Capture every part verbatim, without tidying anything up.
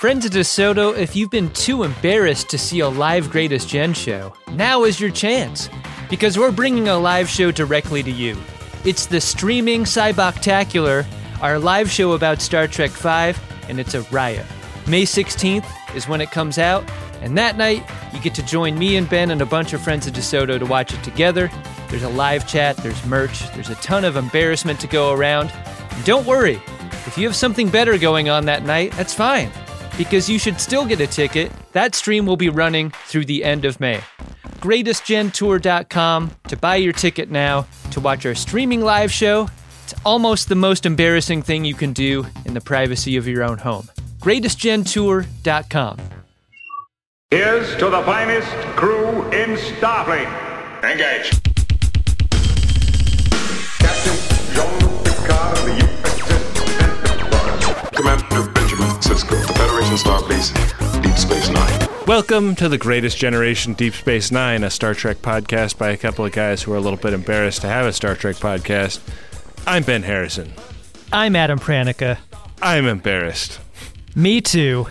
Friends of DeSoto, if you've been too embarrassed to see a live Greatest Gen show, now is your chance, because we're bringing a live show directly to you. It's the streaming Cyboctacular, our live show about Star Trek five, and it's a riot. May sixteenth is when it comes out, and that night, you get to join me and Ben and a bunch of Friends of DeSoto to watch it together. There's a live chat, there's merch, there's a ton of embarrassment to go around. And don't worry, if you have something better going on that night, that's fine, because you should still get a ticket. That stream will be running through the end of May. greatest gen tour dot com to buy your ticket now to watch our streaming live show. It's almost the most embarrassing thing you can do in the privacy of your own home. greatest gen tour dot com. Here's to the finest crew in Starfleet. Engage. Captain Jean-Luc Picard of the U S S Enterprise. Commander Benjamin Sisko, the Federation Starbase, Deep Space Nine. Welcome to the Greatest Generation Deep Space Nine, a Star Trek podcast by a couple of guys who are a little bit embarrassed to have a Star Trek podcast. I'm Ben Harrison. I'm Adam Pranica. I'm embarrassed. Me too.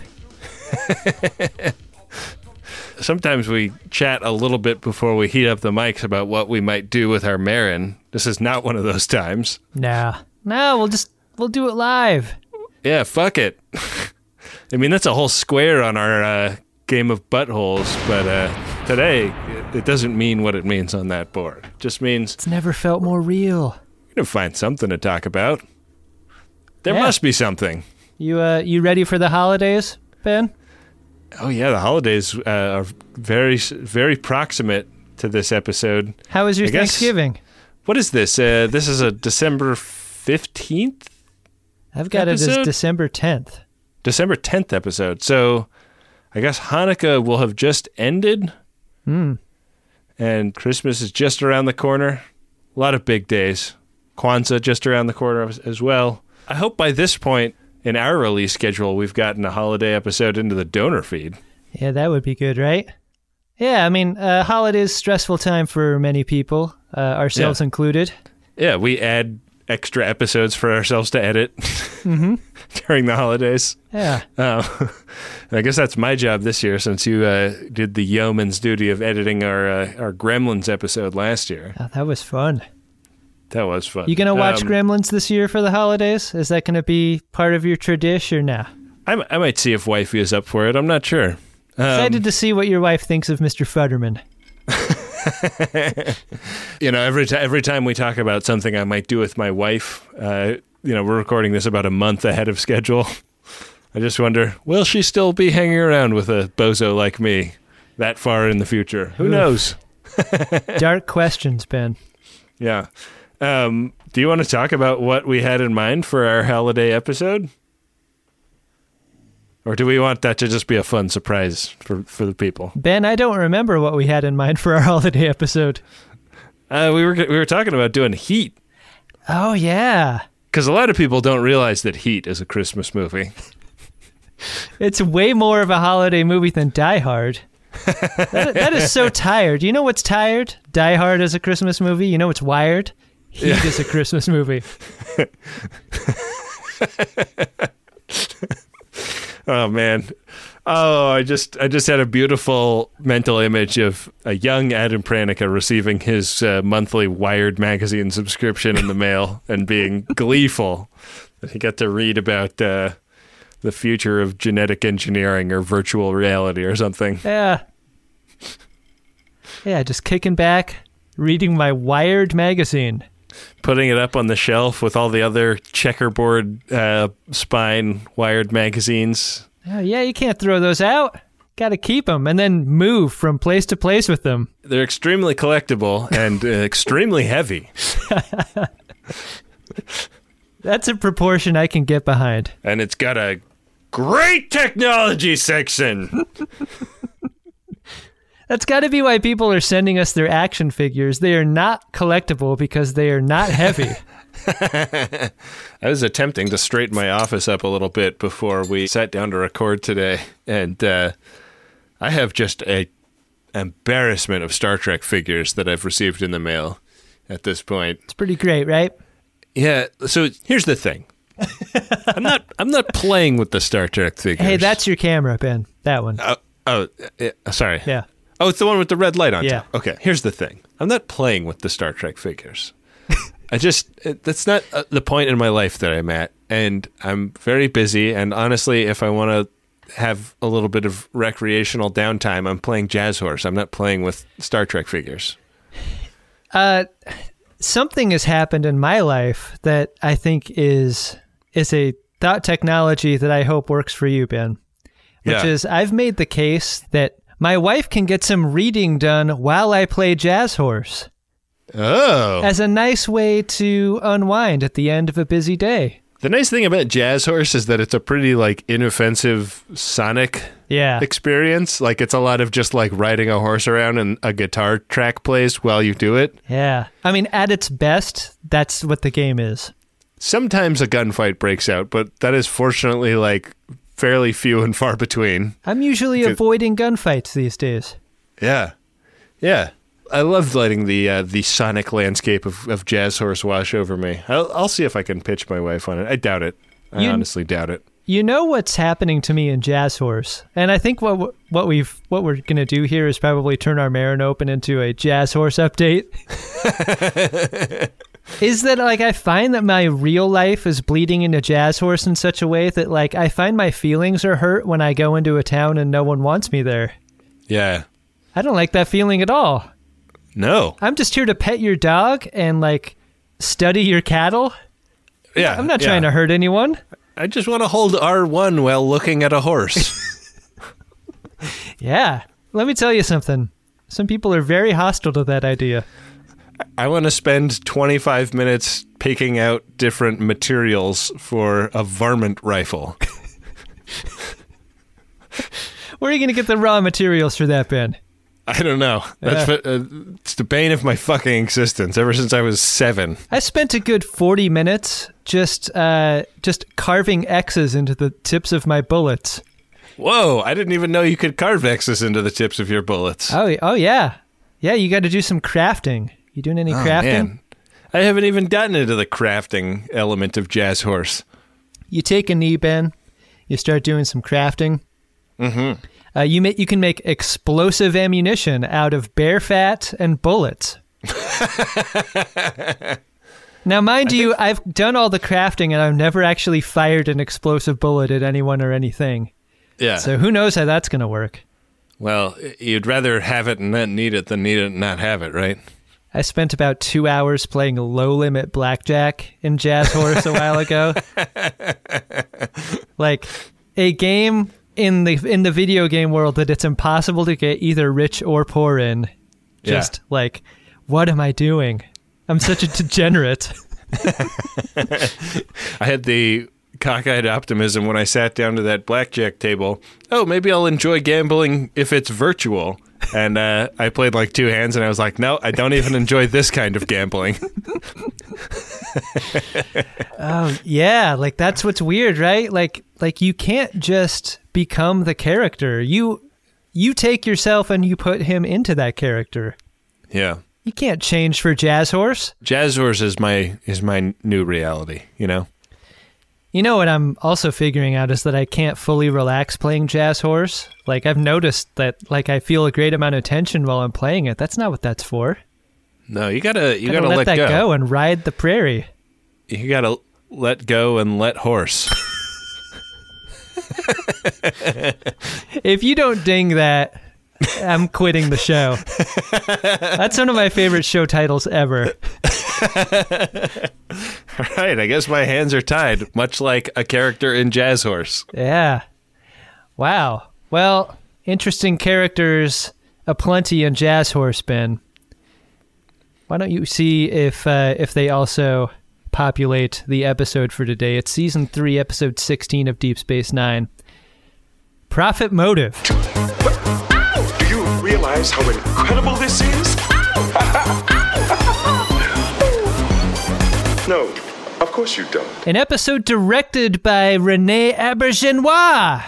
Sometimes we chat a little bit before we heat up the mics about what we might do with our Marin. This is not one of those times. Nah. No, we'll just, we'll do it live. Yeah, fuck it. I mean, that's a whole square on our uh, game of buttholes, but uh, today, it doesn't mean what it means on that board. It just means... It's never felt more real. We're going to find something to talk about. There Yeah. must be something. You, uh, you ready for the holidays, Ben? Oh, yeah, the holidays uh, are very, very proximate to this episode. How was your I guess- Thanksgiving? What is this? Uh, this is a December fifteenth? I've got it episode? as December tenth. December tenth episode. So I guess Hanukkah will have just ended. Hmm. And Christmas is just around the corner. A lot of big days. Kwanzaa just around the corner as- as well. I hope by this point in our release schedule, we've gotten a holiday episode into the donor feed. Yeah, that would be good, right? Yeah, I mean, uh, holidays, stressful time for many people, uh, ourselves Yeah. included. Yeah, we add extra episodes for ourselves to edit Mm-hmm. during the holidays. Yeah. Uh, I guess that's my job this year, since you uh, did the yeoman's duty of editing our uh, our Gremlins episode last year. Oh, that was fun. That was fun. You gonna watch Um, Gremlins this year for the holidays? Is that gonna be part of your tradition or nah? I, I might see if Wifey is up for it. I'm not sure. Um, Excited to see what your wife thinks of Mister Futterman. you know, every time every time we talk about something I might do with my wife, uh, you know, we're recording this about a month ahead of schedule. I just wonder, will she still be hanging around with a bozo like me that far in the future? Who Oof. knows? Dark questions, Ben. Yeah. Um, do you want to talk about what we had in mind for our holiday episode? Or do we want that to just be a fun surprise for, for the people? Ben, I don't remember what we had in mind for our holiday episode. Uh, we were we were talking about doing Heat, Oh, yeah. because a lot of people don't realize that Heat is a Christmas movie. It's way more of a holiday movie than Die Hard. that, that is so tired. You know what's tired? Die Hard is a Christmas movie. You know what's wired? Heat Yeah. is a Christmas movie. Oh man. Oh, I just I just had a beautiful mental image of a young Adam Pranica receiving his uh, monthly Wired magazine subscription in the mail and being gleeful that he got to read about uh, the future of genetic engineering or virtual reality or something. Yeah. Yeah, just kicking back, reading my Wired magazine. Putting it up on the shelf with all the other checkerboard uh, spine Wired magazines. Oh, yeah, you can't throw those out. Got to keep them and then move from place to place with them. They're extremely collectible and uh, extremely heavy. That's a proportion I can get behind. And it's got a great technology section. That's got to be why people are sending us their action figures. They are not collectible because they are not heavy. I was attempting to straighten my office up a little bit before we sat down to record today, and uh, I have just a embarrassment of Star Trek figures that I've received in the mail at this point. It's pretty great, right? Yeah, so here's the thing. I'm not. I'm not playing with the Star Trek figures. Hey, that's your camera, Ben. That one. Oh, oh uh, sorry. Yeah. Oh, it's the one with the red light on Yeah. top. Okay, here's the thing. I'm not playing with the Star Trek figures. I just, it, that's not uh, the point in my life that I'm at. And I'm very busy. And honestly, if I want to have a little bit of recreational downtime, I'm playing Jazz Horse. I'm not playing with Star Trek figures. Uh, something has happened in my life that I think is is a thought technology that I hope works for you, Ben. Which Yeah. is, I've made the case that my wife can get some reading done while I play Jazz Horse Oh. as a nice way to unwind at the end of a busy day. The nice thing about Jazz Horse is that it's a pretty, like, inoffensive sonic Yeah. experience. Like, it's a lot of just, like, riding a horse around and a guitar track plays while you do it. Yeah. I mean, at its best, that's what the game is. Sometimes a gunfight breaks out, but that is fortunately, like, fairly few and far between. I'm usually Good. avoiding gunfights these days. Yeah. Yeah. I loved letting the uh, the sonic landscape of, of Jazz Horse wash over me. I'll, I'll see if I can pitch my wife on it. I doubt it. I You- honestly doubt it. You know what's happening to me in Jazz Horse, and I think what what we've what we're gonna do here is probably turn our Marin Open into a Jazz Horse update. Is that, like, I find that my real life is bleeding into Jazz Horse in such a way that, like, I find my feelings are hurt when I go into a town and no one wants me there. Yeah. I don't like that feeling at all. No. I'm just here to pet your dog and, like, study your cattle. Yeah. I'm not yeah. trying to hurt anyone. I just want to hold R one while looking at a horse. Yeah. Let me tell you something. Some people are very hostile to that idea. I want to spend twenty-five minutes picking out different materials for a varmint rifle. Where are you going to get the raw materials for that, Ben? I don't know. That's what, uh, it's the bane of my fucking existence ever since I was seven. I spent a good forty minutes just uh, just carving X's into the tips of my bullets. Whoa, I didn't even know you could carve X's into the tips of your bullets. Oh, oh yeah. Yeah, you got to do some crafting. You doing any Oh, crafting? man. I haven't even gotten into the crafting element of Jazz Horse. You take a knee, Ben. You start doing some crafting. Mm-hmm. Uh, you make you can make explosive ammunition out of bear fat and bullets. Now, mind you, I've done all the crafting and I've never actually fired an explosive bullet at anyone or anything. Yeah. So who knows how that's going to work? Well, you'd rather have it and not need it than need it and not have it, right? I spent about two hours playing low-limit blackjack in Jazz Horse a while ago. Like, a game in the in the video game world that it's impossible to get either rich or poor in. Just, Yeah. like, what am I doing? I'm such a degenerate. I had the cockeyed optimism when I sat down to that blackjack table. Oh, maybe I'll enjoy gambling if it's virtual. And uh, I played like two hands and I was like, no, I don't even enjoy this kind of gambling. Oh, yeah, like, that's what's weird, right? Like, like you can't just become the character. You you take yourself and you put him into that character. Yeah. You can't change for Jazz Horse. Jazz Horse is my is my new reality, you know? You know what I'm also figuring out is that I can't fully relax playing Jazz Horse. Like, I've noticed that, like, I feel a great amount of tension while I'm playing it. That's not what that's for. No, you gotta you Gotta gotta let, let, that go. go. and ride the prairie. You gotta let go and let horse. If you don't ding that, I'm quitting the show. That's one of my favorite show titles ever. All right, I guess my hands are tied, much like a character in Jazz Horse. Yeah. Wow. Well, interesting characters aplenty in Jazz Horse, Ben. Why don't you see if uh, if they also populate the episode for today? It's season three, episode sixteen of Deep Space Nine. Profit motive. Do you realize how incredible this is? No, of course you don't. An episode directed by Rene Auberjonois.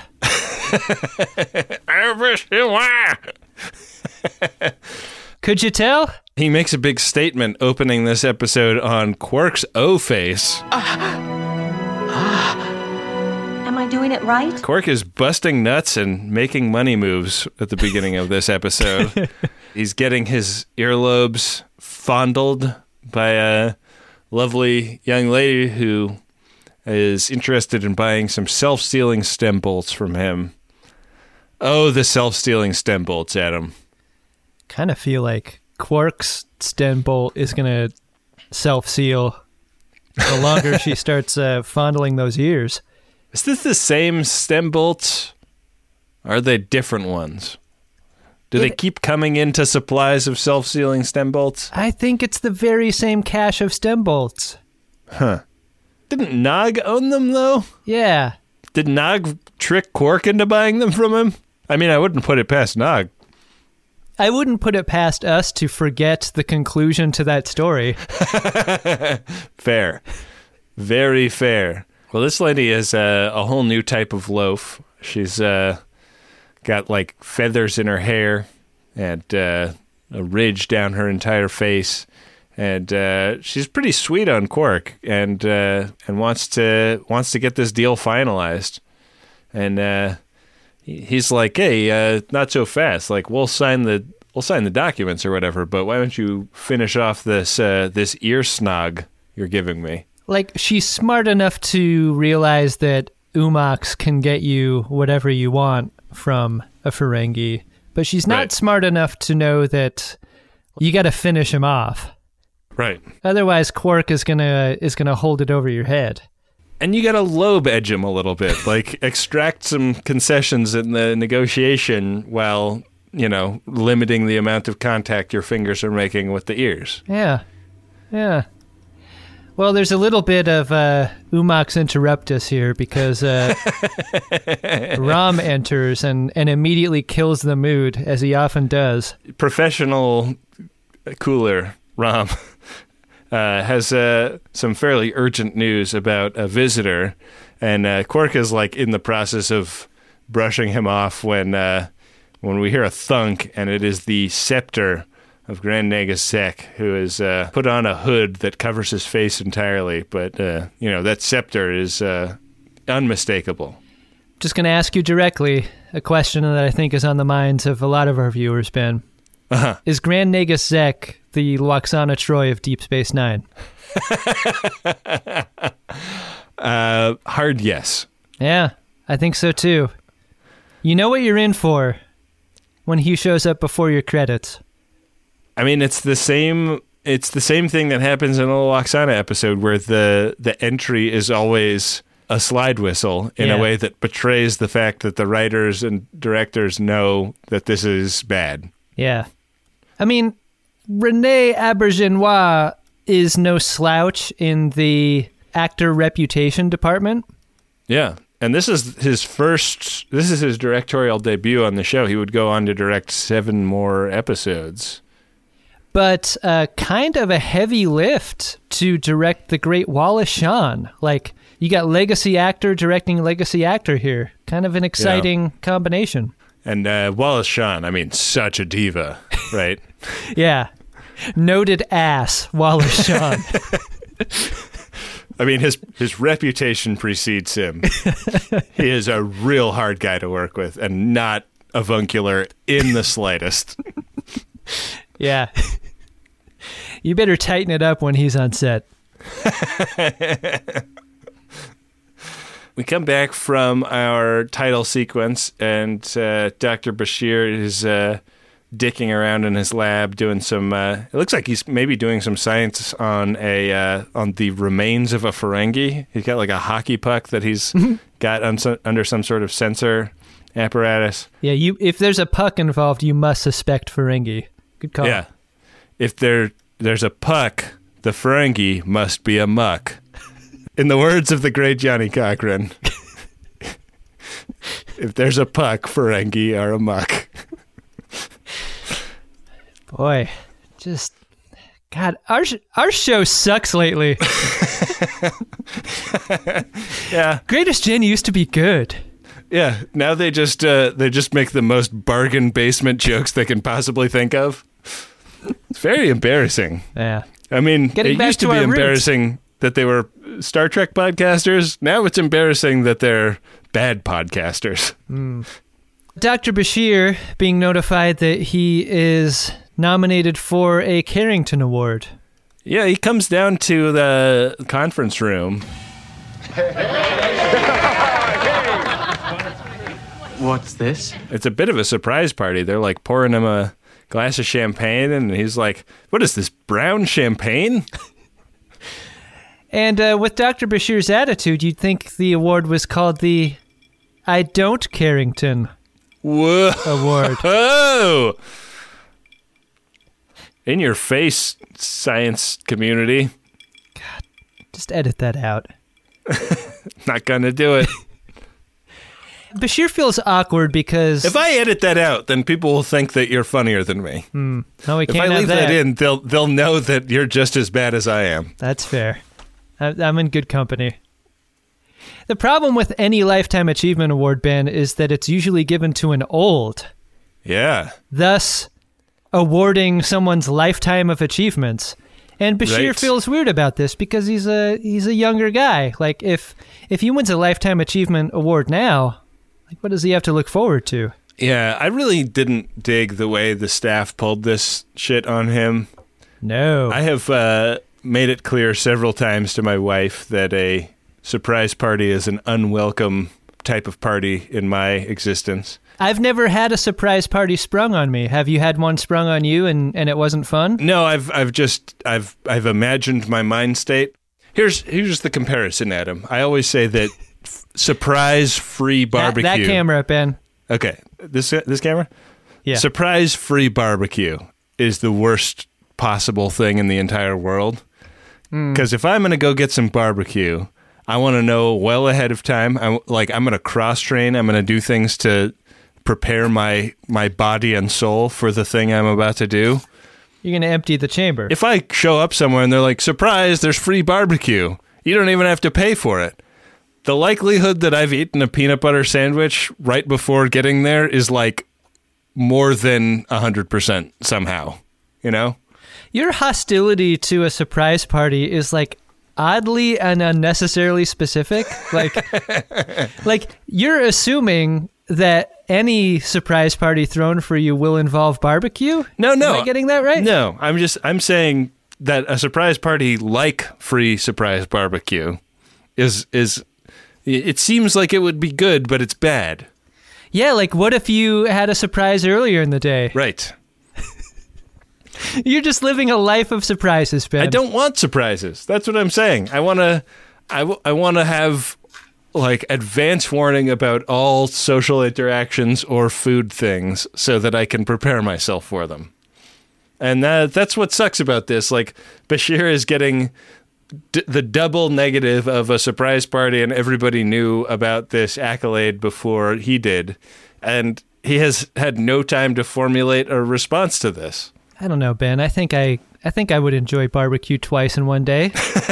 Could you tell? He makes a big statement opening this episode on Quark's O face. Am I doing it right? Quark is busting nuts and making money moves at the beginning of this episode. He's getting his earlobes fondled by a lovely young lady who is interested in buying some self-sealing stem bolts from him. Oh, the self-sealing stem bolts, Adam. Kind of feel like Quark's stem bolt is going to self-seal the longer she starts uh, fondling those ears. Is this the same stem bolts? Or are they different ones? Do It- they keep coming into supplies of self-sealing stem bolts? I think it's the very same cache of stem bolts. Huh. Didn't Nog own them, though? Yeah. Did Nog trick Quark into buying them from him? I mean, I wouldn't put it past Nog. I wouldn't put it past us to forget the conclusion to that story. Fair. Very fair. Well, this lady is uh, a whole new type of loaf. She's uh, got, like, feathers in her hair and uh, a ridge down her entire face. And uh, she's pretty sweet on Quark and uh, and wants to wants to get this deal finalized. And uh, he- he's like, hey, uh, not so fast. Like, we'll sign the we'll sign the documents or whatever, but why don't you finish off this uh, this ear snog you're giving me? Like, she's smart enough to realize that Umox can get you whatever you want from a Ferengi, but she's not Right. smart enough to know that you got to finish him off. Right. Otherwise, Quark is gonna is gonna hold it over your head. And you got to lobe edge him a little bit, like extract some concessions in the negotiation while, you know, limiting the amount of contact your fingers are making with the ears. Yeah, yeah. Well, there's a little bit of uh, Umox interruptus here because uh, Rom enters and, and immediately kills the mood, as he often does. Professional cooler, Rom, uh, has uh, some fairly urgent news about a visitor, and uh, Quark is like in the process of brushing him off when uh, when we hear a thunk, and it is the scepter of Grand Nagus Zek, who has uh, put on a hood that covers his face entirely, but uh, you know that scepter is uh, unmistakable. Just going to ask you directly a question that I think is on the minds of a lot of our viewers, Ben. Uh-huh. Is Grand Nagus Zek the Lwaxana Troi of Deep Space Nine? Uh, hard yes. Yeah, I think so too. You know what you're in for when he shows up before your credits. I mean, it's the same. It's the same thing that happens in a Lwaxana episode, where the the entry is always a slide whistle in Yeah. a way that betrays the fact that the writers and directors know that this is bad. Yeah. I mean, Rene Aubergenois is no slouch in the actor reputation department. Yeah, and this is his first. This is his directorial debut on the show. He would go on to direct seven more episodes. But uh, kind of a heavy lift to direct the great Wallace Shawn. Like, you got legacy actor directing legacy actor here. Kind of an exciting combination. And uh, Wallace Shawn, I mean, such a diva, right? Yeah. Noted ass, Wallace Shawn. I mean, his his reputation precedes him. He is a real hard guy to work with, and not avuncular in the slightest. Yeah. You better tighten it up when he's on set. We come back from our title sequence, and uh, Doctor Bashir is uh, dicking around in his lab doing some. Uh, it looks like he's maybe doing some science on a uh, on the remains of a Ferengi. He's got like a hockey puck that he's got on some, under some sort of sensor apparatus. Yeah, you. If there's a puck involved, you must suspect Ferengi. Good call. Yeah, if there there's a puck, the Ferengi must be a muck. In the words of the great Johnny Cochran, if there's a puck, Ferengi are a muck. Boy, just God, our sh- our show sucks lately. Yeah, Greatest Gen used to be good. yeah. Now they just uh, they just make the most bargain basement jokes they can possibly think of. It's very embarrassing. Yeah. I mean, Getting it back used to, to be our roots. embarrassing that they were Star Trek podcasters. Now it's embarrassing that they're bad podcasters. Mm. Doctor Bashir being notified that he is nominated for a Carrington Award. Yeah, he comes down to the conference room. What's this? It's a bit of a surprise party. They're like pouring him a glass of champagne, and he's like, what is this, brown champagne? And uh, with Doctor Bashir's attitude, you'd think the award was called the I Don't Carrington Whoa. Award. Oh! In your face, science community. God, just edit that out. Not gonna do it. Bashir feels awkward because... If I edit that out, then people will think that you're funnier than me. Hmm. No, we if can't I have leave that. that in, they'll they'll know that you're just as bad as I am. That's fair. I, I'm in good company. The problem with any Lifetime Achievement Award, Ben, is that it's usually given to an old. Yeah. Thus, awarding someone's lifetime of achievements. And Bashir Right. feels weird about this because he's a he's a younger guy. Like, if if he wins a Lifetime Achievement Award now, like, what does he have to look forward to? Yeah, I really didn't dig the way the staff pulled this shit on him. No. I have uh, made it clear several times to my wife that a surprise party is an unwelcome type of party in my existence. I've never had a surprise party sprung on me. Have you had one sprung on you and, and it wasn't fun? No, I've I've just I've I've imagined my mind state. Here's here's the comparison, Adam. I always say that f- surprise free barbecue. That, that camera, Ben. Okay, this this camera. Yeah. Surprise free barbecue is the worst possible thing in the entire world. Because if I'm going to go get some barbecue, I want to know well ahead of time. I'm like I'm going to cross train. I'm going to do things to prepare my my body and soul for the thing I'm about to do. You're going to empty the chamber. If I show up somewhere and they're like, surprise, there's free barbecue, you don't even have to pay for it. The likelihood that I've eaten a peanut butter sandwich right before getting there is like more than one hundred percent somehow, you know? Your hostility to a surprise party is like oddly and unnecessarily specific. Like, like you're assuming that any surprise party thrown for you will involve barbecue? No, no. Am I getting that right? No, I'm just, I'm saying that a surprise party like free surprise barbecue is, is, it seems like it would be good, but it's bad. Yeah, like what if you had a surprise earlier in the day? Right. You're just living a life of surprises, Ben. I don't want surprises. That's what I'm saying. I want to, I, w- I want to have like advance warning about all social interactions or food things so that I can prepare myself for them. And that, that's what sucks about this. Like Bashir is getting d- the double negative of a surprise party, and everybody knew about this accolade before he did. And he has had no time to formulate a response to this. I don't know, Ben. I think I, I think I would enjoy barbecue twice in one day.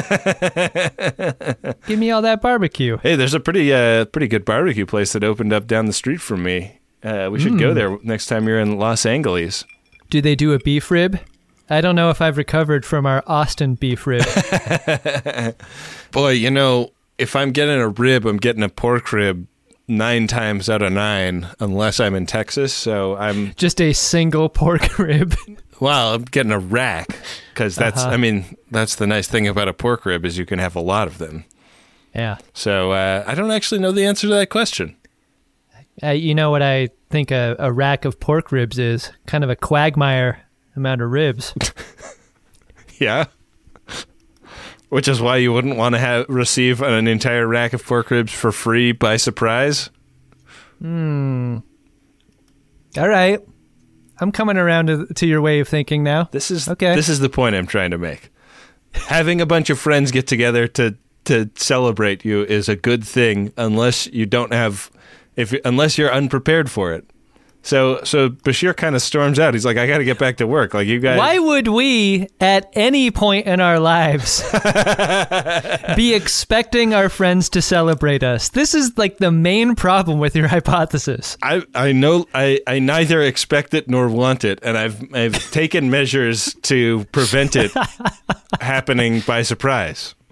Give me all that barbecue. Hey, there's a pretty, uh, pretty good barbecue place that opened up down the street from me. Uh, we should Mm. go there next time you're in Los Angeles. Do they do a beef rib? I don't know if I've recovered from our Austin beef rib. Boy, you know, if I'm getting a rib, I'm getting a pork rib nine times out of nine, unless I'm in Texas. So I'm, Just a single pork rib. well, I'm getting a rack because that's, Uh-huh. I mean, that's the nice thing about a pork rib is you can have a lot of them. Yeah. So uh, I don't actually know the answer to that question. Uh, you know what I think a, a rack of pork ribs is? Kind of a quagmire amount of ribs. Yeah. Which is why you wouldn't want to have receive an entire rack of pork ribs for free by surprise. Hmm. All right. I'm coming around to, to your way of thinking now. This is Okay. This is the point I'm trying to make. Having a bunch of friends get together to to celebrate you is a good thing, unless you don't have, if unless you're unprepared for it. So so Bashir kind of storms out. He's like, I got to get back to work. Like you guys. Why would we, at any point in our lives, be expecting our friends to celebrate us? This is like the main problem with your hypothesis. I, I know I, I neither expect it nor want it, and I've I've taken measures to prevent it happening by surprise.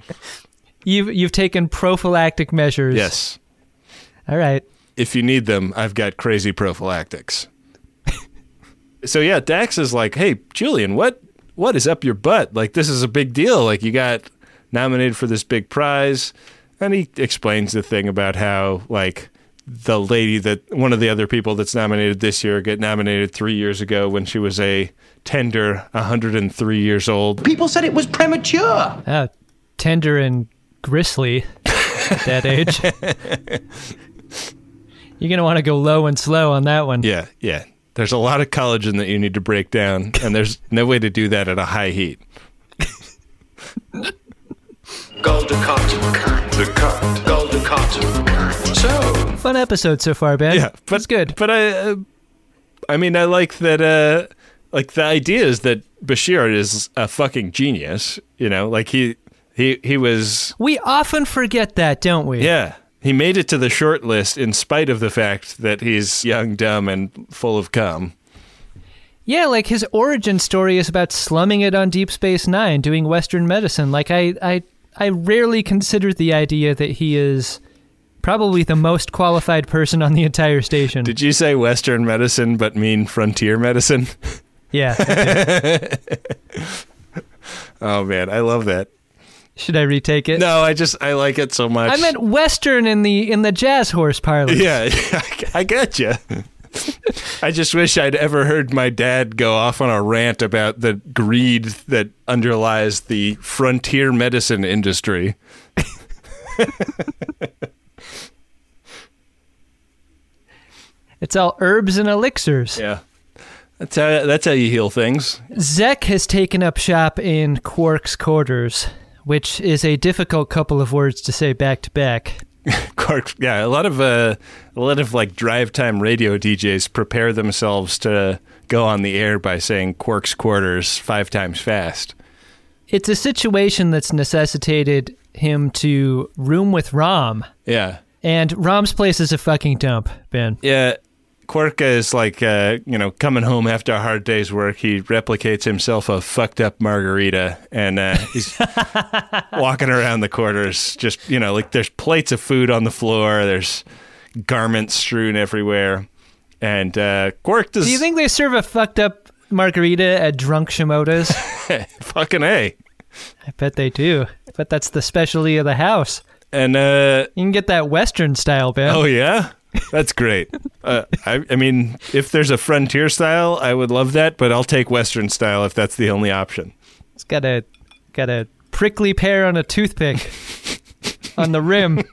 You've you've taken prophylactic measures. Yes. All right. If you need them, I've got crazy prophylactics. So yeah, Dax is like, hey, Julian, what what is up your butt? Like, this is a big deal. Like, you got nominated for this big prize. And he explains the thing about how, like, the lady that one of the other people that's nominated this year got nominated three years ago when she was a tender one hundred three years old. People said it was premature. Oh, tender and gristly at that age. You're going to want to go low and slow on that one. Yeah, yeah. There's a lot of collagen that you need to break down, and there's no way to do that at a high heat. Golden cotton. The cut. Golden cotton. So, Fun episode so far, Ben. Yeah, but it's good. But I, uh, I mean, I like that. Uh, like the idea is that Bashir is a fucking genius. You know, like he, he, he was. We often forget that, don't we? Yeah, he made it to the short list in spite of the fact that he's young, dumb, and full of cum. Yeah, like his origin story is about slumming it on Deep Space Nine, doing Western medicine. Like I, I, I rarely consider the idea that he is probably the most qualified person on the entire station. Did you say Western medicine but mean frontier medicine? Yeah. Oh man, I love that. Should I retake it? No, I just I like it so much. I meant Western in the in the jazz horse parlance. Yeah, I get you. I just wish I'd ever heard my dad go off on a rant about the greed that underlies the frontier medicine industry. It's all herbs and elixirs. Yeah. That's how, that's how you heal things. Zek has taken up shop in Quark's quarters, which is a difficult couple of words to say back to back. Quark, yeah, a lot of uh, a lot of like drive time radio D Js prepare themselves to go on the air by saying Quark's quarters five times fast. It's a situation that's necessitated him to room with Rom. Yeah. And Rom's place is a fucking dump, Ben. Yeah. Quark is like, uh, you know, coming home after a hard day's work. He replicates himself a fucked up margarita, and uh, he's walking around the quarters. Just, you know, like there's plates of food on the floor. There's garments strewn everywhere. And uh, Quark does. Do you think they serve a fucked up margarita at Drunk Shimoda's? Fucking A. I bet they do. I bet that's the specialty of the house. And uh, you can get that Western style, Ben. Oh, yeah? That's great. Uh, I, I mean, if there's a frontier style, I would love that, but I'll take Western style if that's the only option. It's got a got a prickly pear on a toothpick on the rim.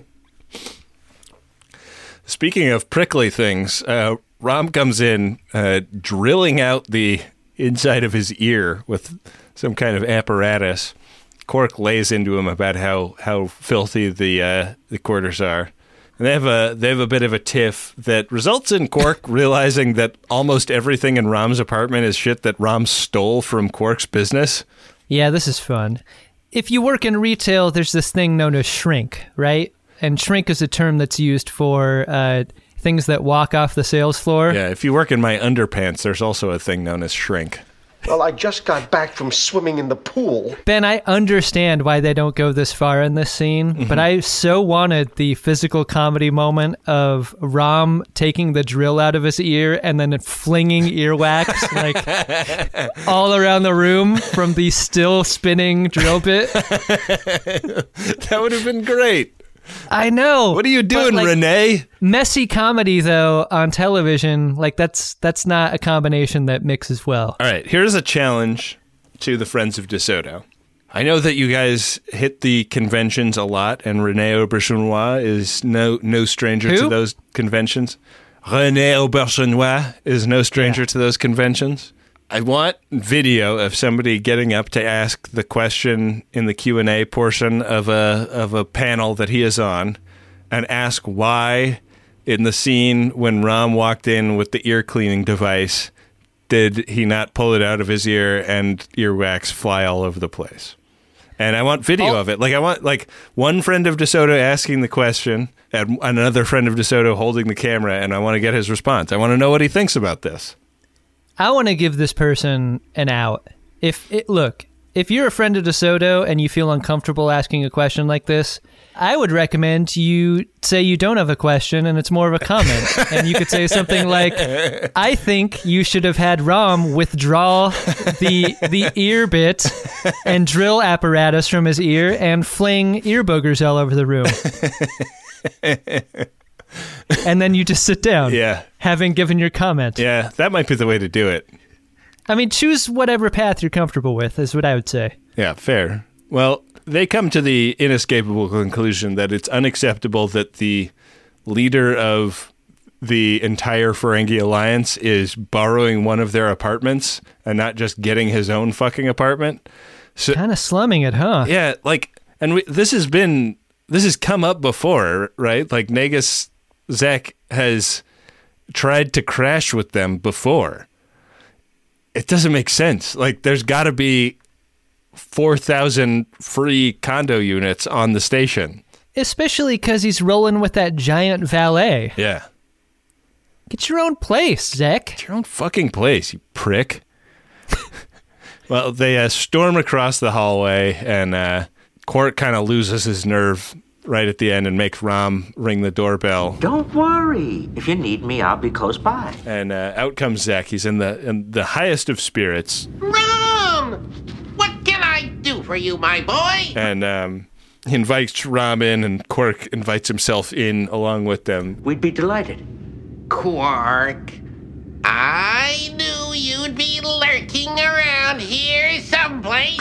Speaking of prickly things, uh, Rom comes in uh, drilling out the inside of his ear with some kind of apparatus. Quark lays into him about how, how filthy the uh, the quarters are. And they have a they have a bit of a tiff that results in Quark realizing that almost everything in Rom's apartment is shit that Rom stole from Quark's business. Yeah, this is fun. If you work in retail, there's this thing known as shrink, right? And shrink is a term that's used for uh, things that walk off the sales floor. Yeah, if you work in my underpants, there's also a thing known as shrink. Well, I just got back from swimming in the pool. Ben, I understand why they don't go this far in this scene, mm-hmm. but I so wanted the physical comedy moment of Rom taking the drill out of his ear and then flinging earwax like all around the room from the still spinning drill bit. That would have been great. I know. What are you doing, like, Renee? Messy comedy, though, on television, like that's that's not a combination that mixes well. All right, here's a challenge to the Friends of DeSoto. I know that you guys hit the conventions a lot, and Renee Auberjonois is no no stranger Who? to those conventions. Renee Auberjonois is no stranger yeah. to those conventions. I want video of somebody getting up to ask the question in the Q and A portion of a of a panel that he is on, and ask why, in the scene when Rom walked in with the ear cleaning device, did he not pull it out of his ear and earwax fly all over the place? And I want video oh. of it. Like I want like one friend of DeSoto asking the question and another friend of DeSoto holding the camera, and I want to get his response. I want to know what he thinks about this. I want to give this person an out. If it look, if you're a friend of DeSoto and you feel uncomfortable asking a question like this, I would recommend you say you don't have a question and it's more of a comment. And you could say something like, I think you should have had Rom withdraw the the ear bit and drill apparatus from his ear and fling ear boogers all over the room. And then you just sit down, Yeah. having given your comment. Yeah, that might be the way to do it. I mean, choose whatever path you're comfortable with, is what I would say. Yeah, fair. Well, they come to the inescapable conclusion that it's unacceptable that the leader of the entire Ferengi Alliance is borrowing one of their apartments and not just getting his own fucking apartment. So, Kind of slumming it, huh? yeah, like, and we, this has been, this has come up before, right? Like, Negus Zek has tried to crash with them before. It doesn't make sense. Like, there's got to be four thousand free condo units on the station. Especially because he's rolling with that giant valet. Yeah. Get your own place, Zek. It's your own fucking place, you prick. Well, they uh, storm across the hallway, and uh, Quark kind of loses his nerve right at the end and makes Rom ring the doorbell. Don't worry. If you need me, I'll be close by. And uh, out comes Zek. He's in the in the highest of spirits. Rom! What can I do for you, my boy? And um, he invites Rom in, and Quark invites himself in along with them. We'd be delighted. Quark, I knew you'd be lurking around here someplace.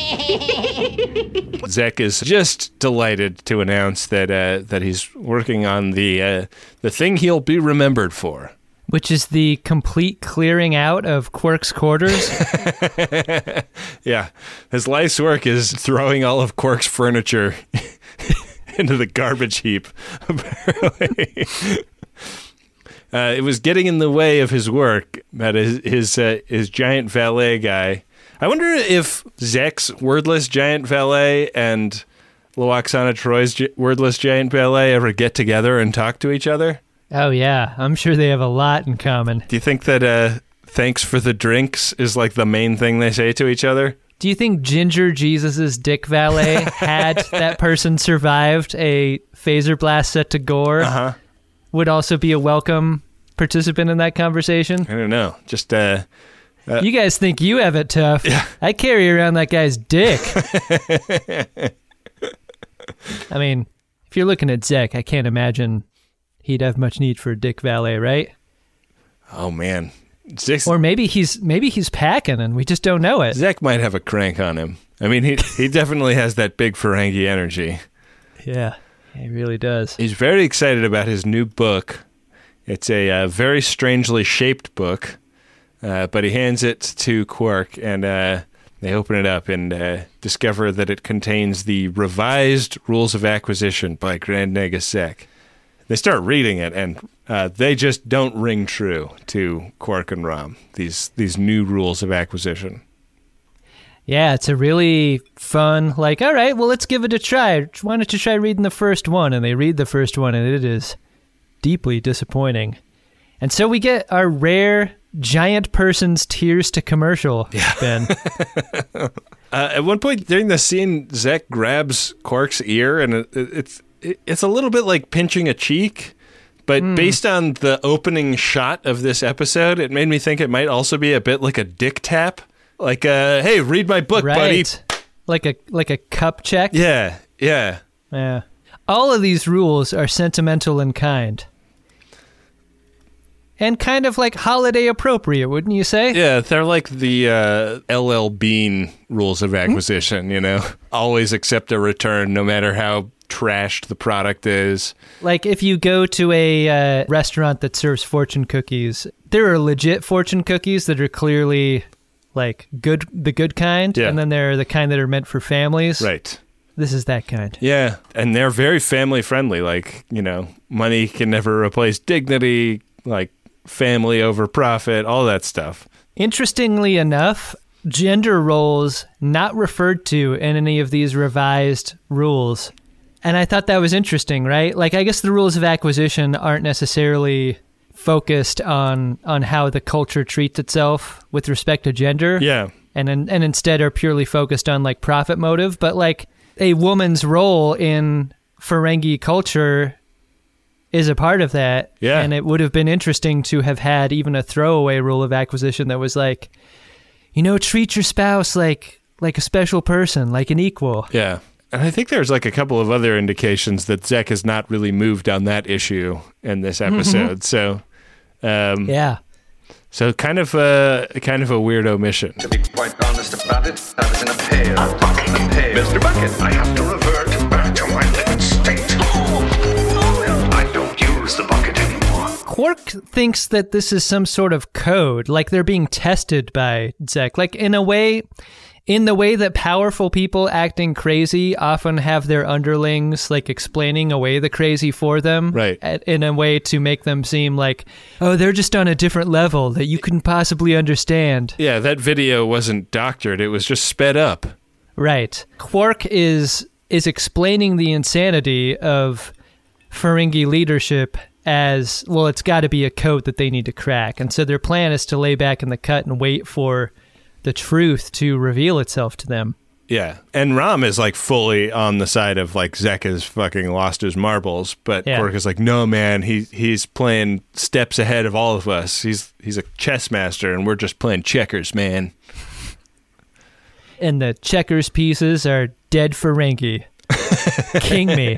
Zek is just delighted to announce that uh, that he's working on the uh, the thing he'll be remembered for. Which is the complete clearing out of Quark's quarters. Yeah, his life's work is throwing all of Quark's furniture into the garbage heap, apparently. Uh, it was getting in the way of his work, that his his, uh, his giant valet guy. I wonder if Zek's wordless giant valet and Lwaxana Troy's gi- wordless giant valet ever get together and talk to each other. Oh, yeah. I'm sure they have a lot in common. Do you think that uh, thanks for the drinks is like the main thing they say to each other? Do you think Ginger Jesus's dick valet, had that person survived a phaser blast set to gore, Uh-huh. would also be a welcome participant in that conversation? I don't know. Just, uh... Uh, you guys think you have it tough. Yeah. I carry around that guy's dick. I mean, if you're looking at Zek, I can't imagine he'd have much need for a dick valet, right? Oh, man. Zek's, or maybe he's maybe he's packing and we just don't know it. Zek might have a crank on him. I mean, he he definitely has that big Ferengi energy. Yeah, he really does. He's very excited about his new book. It's a uh, very strangely shaped book, uh, but he hands it to Quark, and uh, they open it up and uh, discover that it contains the revised Rules of Acquisition by Grand Negus Zek. They start reading it, and uh, they just don't ring true to Quark and Rom, these these new rules of acquisition. Yeah, it's a really fun, like, all right, well, let's give it a try. Why don't you try reading the first one? And they read the first one, and it is deeply disappointing. And so we get our rare giant person's tears to commercial, yeah. Ben. uh, at one point during the scene, Zek grabs Quark's ear, and it, it, it's it, it's a little bit like pinching a cheek. But mm. based on the opening shot of this episode, it made me think it might also be a bit like a dick tap. Like, uh, hey, read my book, right. buddy. Like a like a cup check? Yeah, yeah. Yeah. All of these rules are sentimental and kind. And kind of like holiday appropriate, wouldn't you say? Yeah, they're like the uh, L L Bean rules of acquisition, you know? Always accept a return no matter how trashed the product is. Like if you go to a uh, restaurant that serves fortune cookies, there are legit fortune cookies that are clearly like good, the good kind, yeah. and then there are the kind that are meant for families. Right. This is that kind. Yeah, and they're very family friendly. Like, you know, money can never replace dignity, like family over profit, all that stuff. Interestingly enough, gender roles not referred to in any of these revised rules. And I thought that was interesting, right? Like, I guess the rules of acquisition aren't necessarily focused on on how the culture treats itself with respect to gender. Yeah. and and instead are purely focused on like profit motive. But like a woman's role in Ferengi culture is a part of that. Yeah. And it would have been interesting to have had even a throwaway rule of acquisition that was like, you know, treat your spouse like like a special person, like an equal. Yeah. And I think there's like a couple of other indications that Zek has not really moved on that issue in this episode. So, um, yeah. So kind of a kind of a weird omission. To be quite honest about it, I was in a pail. A bucket. A pail. Mister Bucket, I have to revert back to my living state. I don't use the bucket anymore. Quark thinks that this is some sort of code, like they're being tested by Zek. Like in a way, in the way that powerful people acting crazy often have their underlings like explaining away the crazy for them, right? At, in a way to make them seem like, oh, they're just on a different level that you couldn't possibly understand. Yeah, that video wasn't doctored; it was just sped up. Right. Quark is is explaining the insanity of Ferengi leadership as, well, it's got to be a code that they need to crack, and so their plan is to lay back in the cut and wait for the truth to reveal itself to them. Yeah. And Ram is like fully on the side of like Zek has fucking lost his marbles, but Yeah. Quark is like, no man, he he's playing steps ahead of all of us. He's he's a chess master and we're just playing checkers, man. And the checkers pieces are dead Ferengi. King me.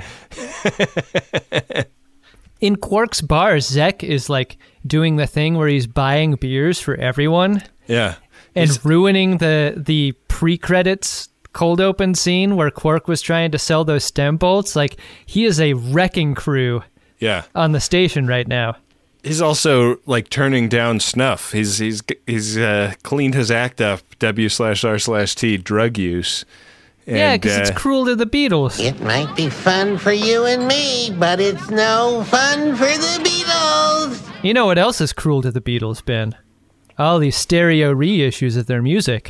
In Quark's bar, Zek is like doing the thing where he's buying beers for everyone. Yeah. And He's- ruining the the pre-credits cold open scene where Quark was trying to sell those stem bolts. Like, he is a wrecking crew Yeah. on the station right now. He's also like turning down snuff. He's he's he's uh, cleaned his act up. W slash R slash T drug use. And, yeah, because uh, it's cruel to the Beatles. It might be fun for you and me, but it's no fun for the Beatles. You know what else is cruel to the Beatles, Ben? All these stereo reissues of their music.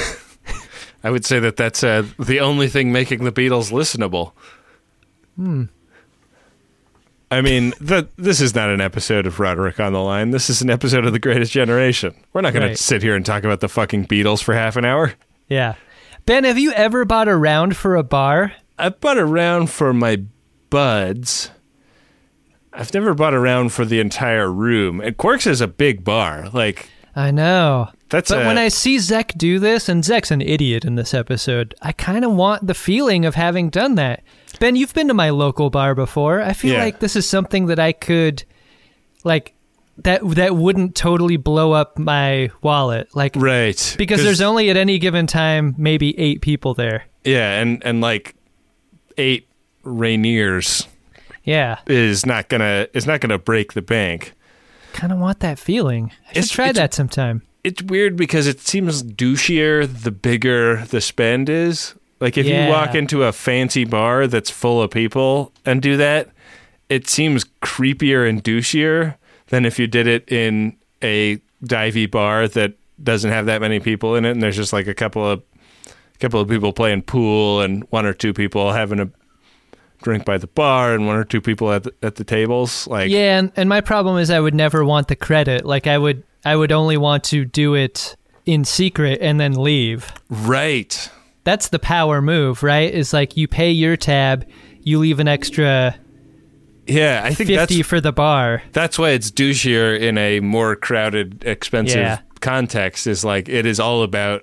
I would say that that's uh, the only thing making the Beatles listenable. Hmm. I mean, the, this is not an episode of Roderick on the Line. This is an episode of The Greatest Generation. We're not going Right. to sit here and talk about the fucking Beatles for half an hour. Yeah. Ben, have you ever bought a round for a bar? I've bought a round for my buds. I've never bought a round for the entire room. And Quark's is a big bar. Like, I know. That's but a- when I see Zek do this, and Zek's an idiot in this episode, I kind of want the feeling of having done that. Ben, you've been to my local bar before. I feel Yeah. like this is something that I could, like, that that wouldn't totally blow up my wallet. Like, right. because there's only at any given time maybe eight people there. Yeah, and, and like eight Rainiers Yeah. is not gonna is not gonna break the bank. Kind of want that feeling. I should It's- try it's- that sometime. It's weird because it seems douchier the bigger the spend is. Like if Yeah. you walk into a fancy bar that's full of people and do that, it seems creepier and douchier than if you did it in a divey bar that doesn't have that many people in it and there's just like a couple of a couple of people playing pool and one or two people having a drink by the bar and one or two people at the, at the tables. Like, Yeah, and, and my problem is I would never want the credit. Like, I would I would only want to do it in secret and then leave. right. That's the power move, right? Is like you pay your tab, you leave an extra Yeah, I think fifty that's for the bar. that's why it's douchier in a more crowded, expensive Yeah. context. Is like it is all about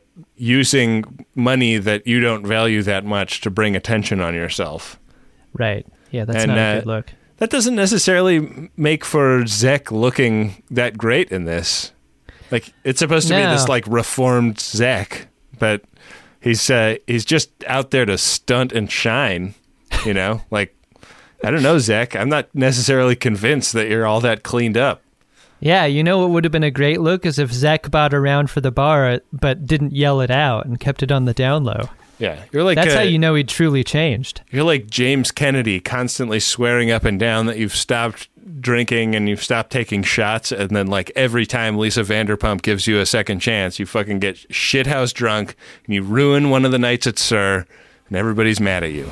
using money that you don't value that much to bring attention on yourself. Right. Yeah, that's And, not a uh, good look. That doesn't necessarily make for Zek looking that great in this. Like it's supposed to be No. this like reformed Zek, but he's uh, he's just out there to stunt and shine. You know, like I don't know, Zek. I'm not necessarily convinced that you're all that cleaned up. Yeah, you know what would have been a great look is if Zek bought around for the bar but didn't yell it out and kept it on the down low. Yeah, you're like That's uh, how you know he truly changed. You're like James Kennedy, constantly swearing up and down that you've stopped drinking and you've stopped taking shots, and then like every time Lisa Vanderpump gives you a second chance, you fucking get shithouse drunk and you ruin one of the nights at Sir, and everybody's mad at you.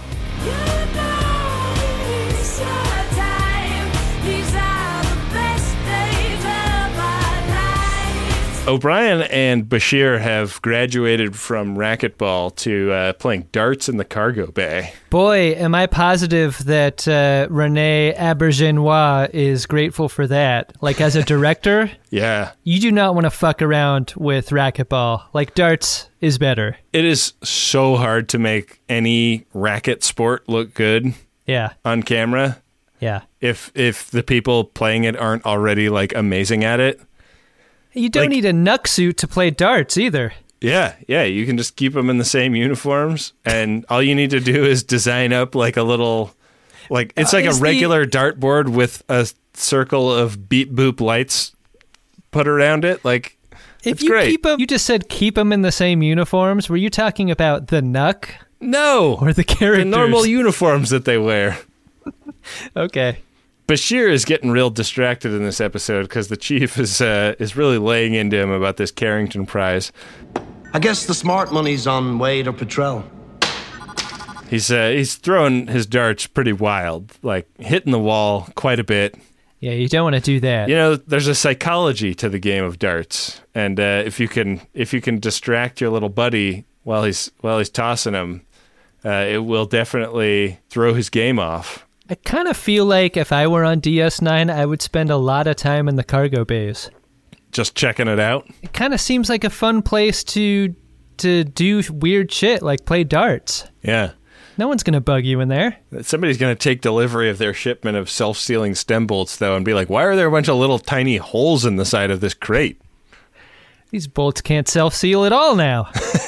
O'Brien and Bashir have graduated from racquetball to uh, playing darts in the cargo bay. Boy, am I positive that uh, Rene Aubergenois is grateful for that. Like, as a director, Yeah. you do not want to fuck around with racquetball. Like, darts is better. It is so hard to make any racket sport look good Yeah, on camera yeah. if if the people playing it aren't already like amazing at it. You don't Like- need a nuck suit to play darts either. Yeah, yeah, you can just keep them in the same uniforms, and all you need to do is design up like a little, like it's Uh, like a is the- regular dartboard with a circle of beep boop lights put around it. Like, If it's you great. keep 'em- you just said keep them in the same uniforms. Were you talking about the nuck No, or the characters? the normal uniforms that they wear. Okay. Bashir is getting real distracted in this episode because the chief is uh, is really laying into him about this Carrington Prize. I guess the smart money's on Wade or Petrell. He's uh, he's throwing his darts pretty wild, like hitting the wall quite a bit. Yeah, you don't want to do that. You know, there's a psychology to the game of darts, and uh, if you can if you can distract your little buddy while he's while he's tossing them, uh, it will definitely throw his game off. I kind of feel like if I were on D S nine, I would spend a lot of time in the cargo bays. Just checking it out. It kind of seems like a fun place to to do weird shit, like play darts. Yeah. No one's going to bug you in there. Somebody's going to take delivery of their shipment of self-sealing stem bolts, though, and be like, why are there a bunch of little tiny holes in the side of this crate? These bolts can't self-seal at all now.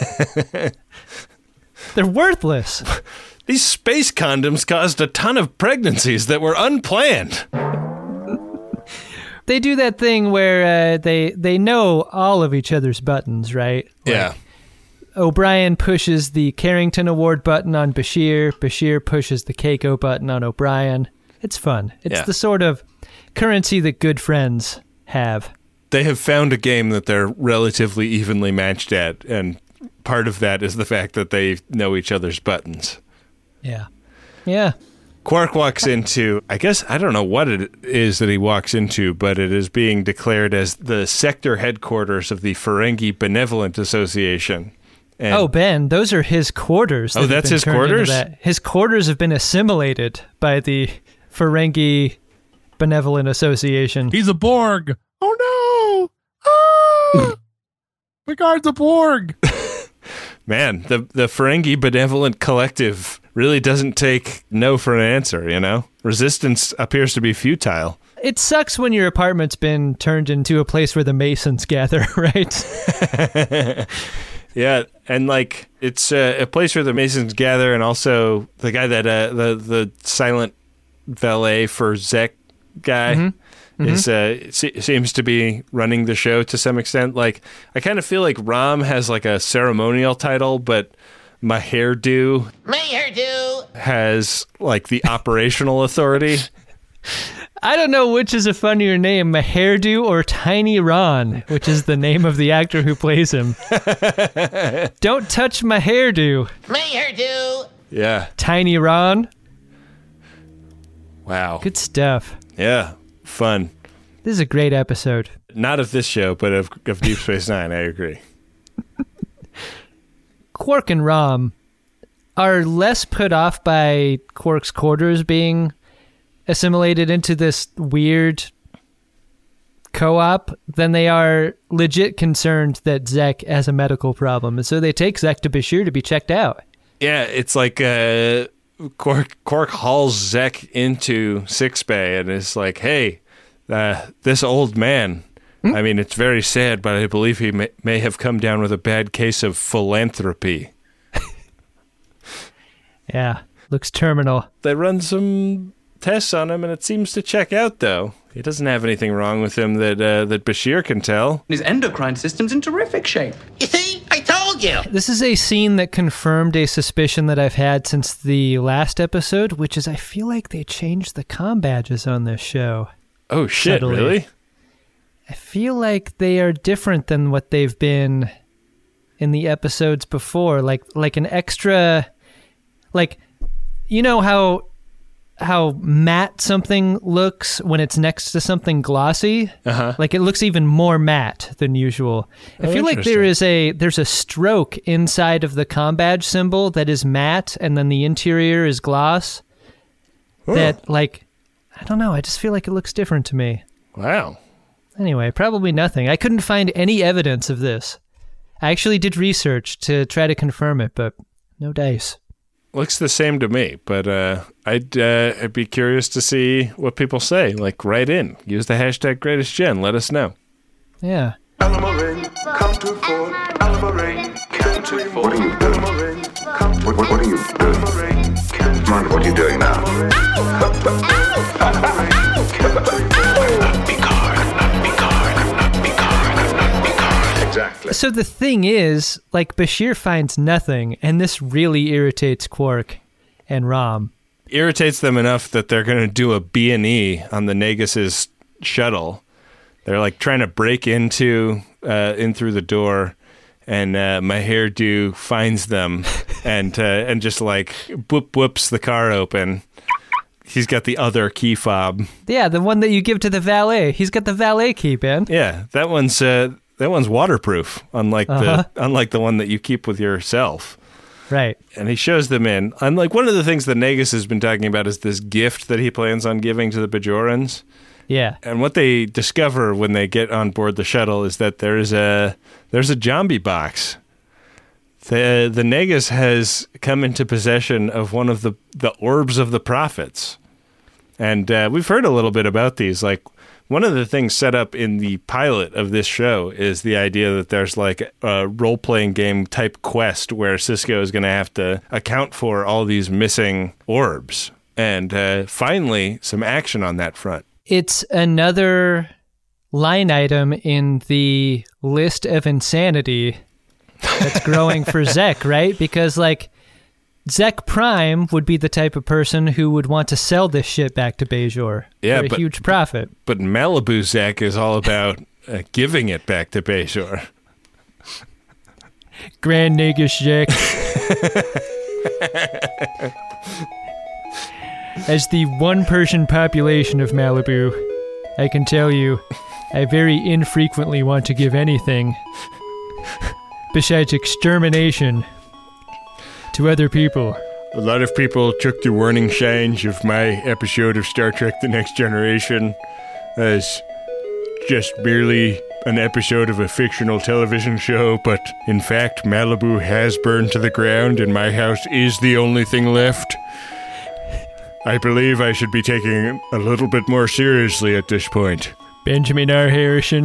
They're worthless. These space condoms caused a ton of pregnancies that were unplanned. They do that thing where uh, they they know all of each other's buttons, right? Like, Yeah. O'Brien pushes the Carrington Award button on Bashir. Bashir pushes the Keiko button on O'Brien. It's fun. It's Yeah. the sort of currency that good friends have. They have found a game that they're relatively evenly matched at, and part of that is the fact that they know each other's buttons. Yeah. Yeah. Quark walks into, I guess, I don't know what it is that he walks into, but it is being declared as the sector headquarters of the Ferengi Benevolent Association. And Oh, Ben, those are his quarters. that Oh, have that's been his turned into quarters? that. His quarters have been assimilated by the Ferengi Benevolent Association. He's a Borg. Oh no! Ah! Picard's a Borg. Man, the, the Ferengi Benevolent Collective really doesn't take no for an answer, you know? Resistance appears to be futile. It sucks when your apartment's been turned into a place where the Masons gather, right? Yeah, and like it's uh, a place where the Masons gather, and also the guy that uh, the the silent valet for Zek guy Mm-hmm. is uh, se- seems to be running the show to some extent. Like I kind of feel like Rom has like a ceremonial title, but my hairdo My hairdo. has like the operational authority. I don't know which is a funnier name, Mahairdo or Tiny Ron, which is the name of the actor who plays him. Don't touch my hairdo. My hairdo. Yeah. Tiny Ron. Wow. Good stuff. Yeah. Fun. This is a great episode. Not of this show, but of, of Deep Space Nine. I agree. Quark and Rom are less put off by Quark's quarters being assimilated into this weird co-op than they are legit concerned that Zek has a medical problem. And so they take Zek to Bashir to be checked out. Yeah, it's like uh, Quark, Quark hauls Zek into sickbay and is like, hey, uh, this old man, I mean, it's very sad, but I believe he may, may have come down with a bad case of philanthropy. Yeah, looks terminal. They run some tests on him, and it seems to check out, though. He doesn't have anything wrong with him that uh, that Bashir can tell. His endocrine system's in terrific shape. You see? I told you. This is a scene that confirmed a suspicion that I've had since the last episode, which is I feel like they changed the comm badges on this show. Oh, shit, Subtly. really? I feel like they are different than what they've been in the episodes before. Like like an extra... Like, you know how how matte something looks when it's next to something glossy. Uh-huh. Like it looks even more matte than usual. I Oh, feel like there is a there's a stroke inside of the com badge symbol that is matte, and then the interior is gloss. Huh. That like, I don't know. I just feel like it looks different to me. Wow. Anyway, probably nothing. I couldn't find any evidence of this. I actually did research to try to confirm it, but no dice. Looks the same to me, but uh, I'd uh, I'd be curious to see what people say. Like, write in. Use the hashtag GreatestGen. Let us know. Yeah. Alamo come to Fort. Alamo come to Fort. What are you doing? What, what, what are you doing? Mind what you're doing now. Exactly. So the thing is, like, Bashir finds nothing, and this really irritates Quark and Rom. Irritates them enough that they're going to do a B and E on the Negus' shuttle. They're like trying to break into uh, in through the door, and uh, my hairdo finds them and uh, and just like whoop whoops the car open. He's got the other key fob. Yeah, the one that you give to the valet. He's got the valet key, Ben. Yeah, that one's uh, that one's waterproof, unlike Uh-huh. the unlike the one that you keep with yourself. Right. And he shows them in. And like one of the things that Negus has been talking about is this gift that he plans on giving to the Bajorans. Yeah. And what they discover when they get on board the shuttle is that there is a there's a zombie box. The the Negus has come into possession of one of the, the orbs of the prophets. And uh, we've heard a little bit about these. Like one of the things set up in the pilot of this show is the idea that there's like a role-playing game type quest where Sisko is going to have to account for all these missing orbs. And uh, finally, some action on that front. It's another line item in the list of insanity that's growing for Zek, right? Because, like, Zek Prime would be the type of person who would want to sell this shit back to Bajor Yeah, for a but- huge profit. But Malibu Zek is all about uh, giving it back to Bajor. Grand Negus Zek. As the one-person population of Malibu, I can tell you, I very infrequently want to give anything besides extermination to other people. A lot of people took the warning signs of my episode of Star Trek The Next Generation as just merely an episode of a fictional television show, but in fact, Malibu has burned to the ground and my house is the only thing left. I believe I should be taking it a little bit more seriously at this point. Benjamin R. Harrison.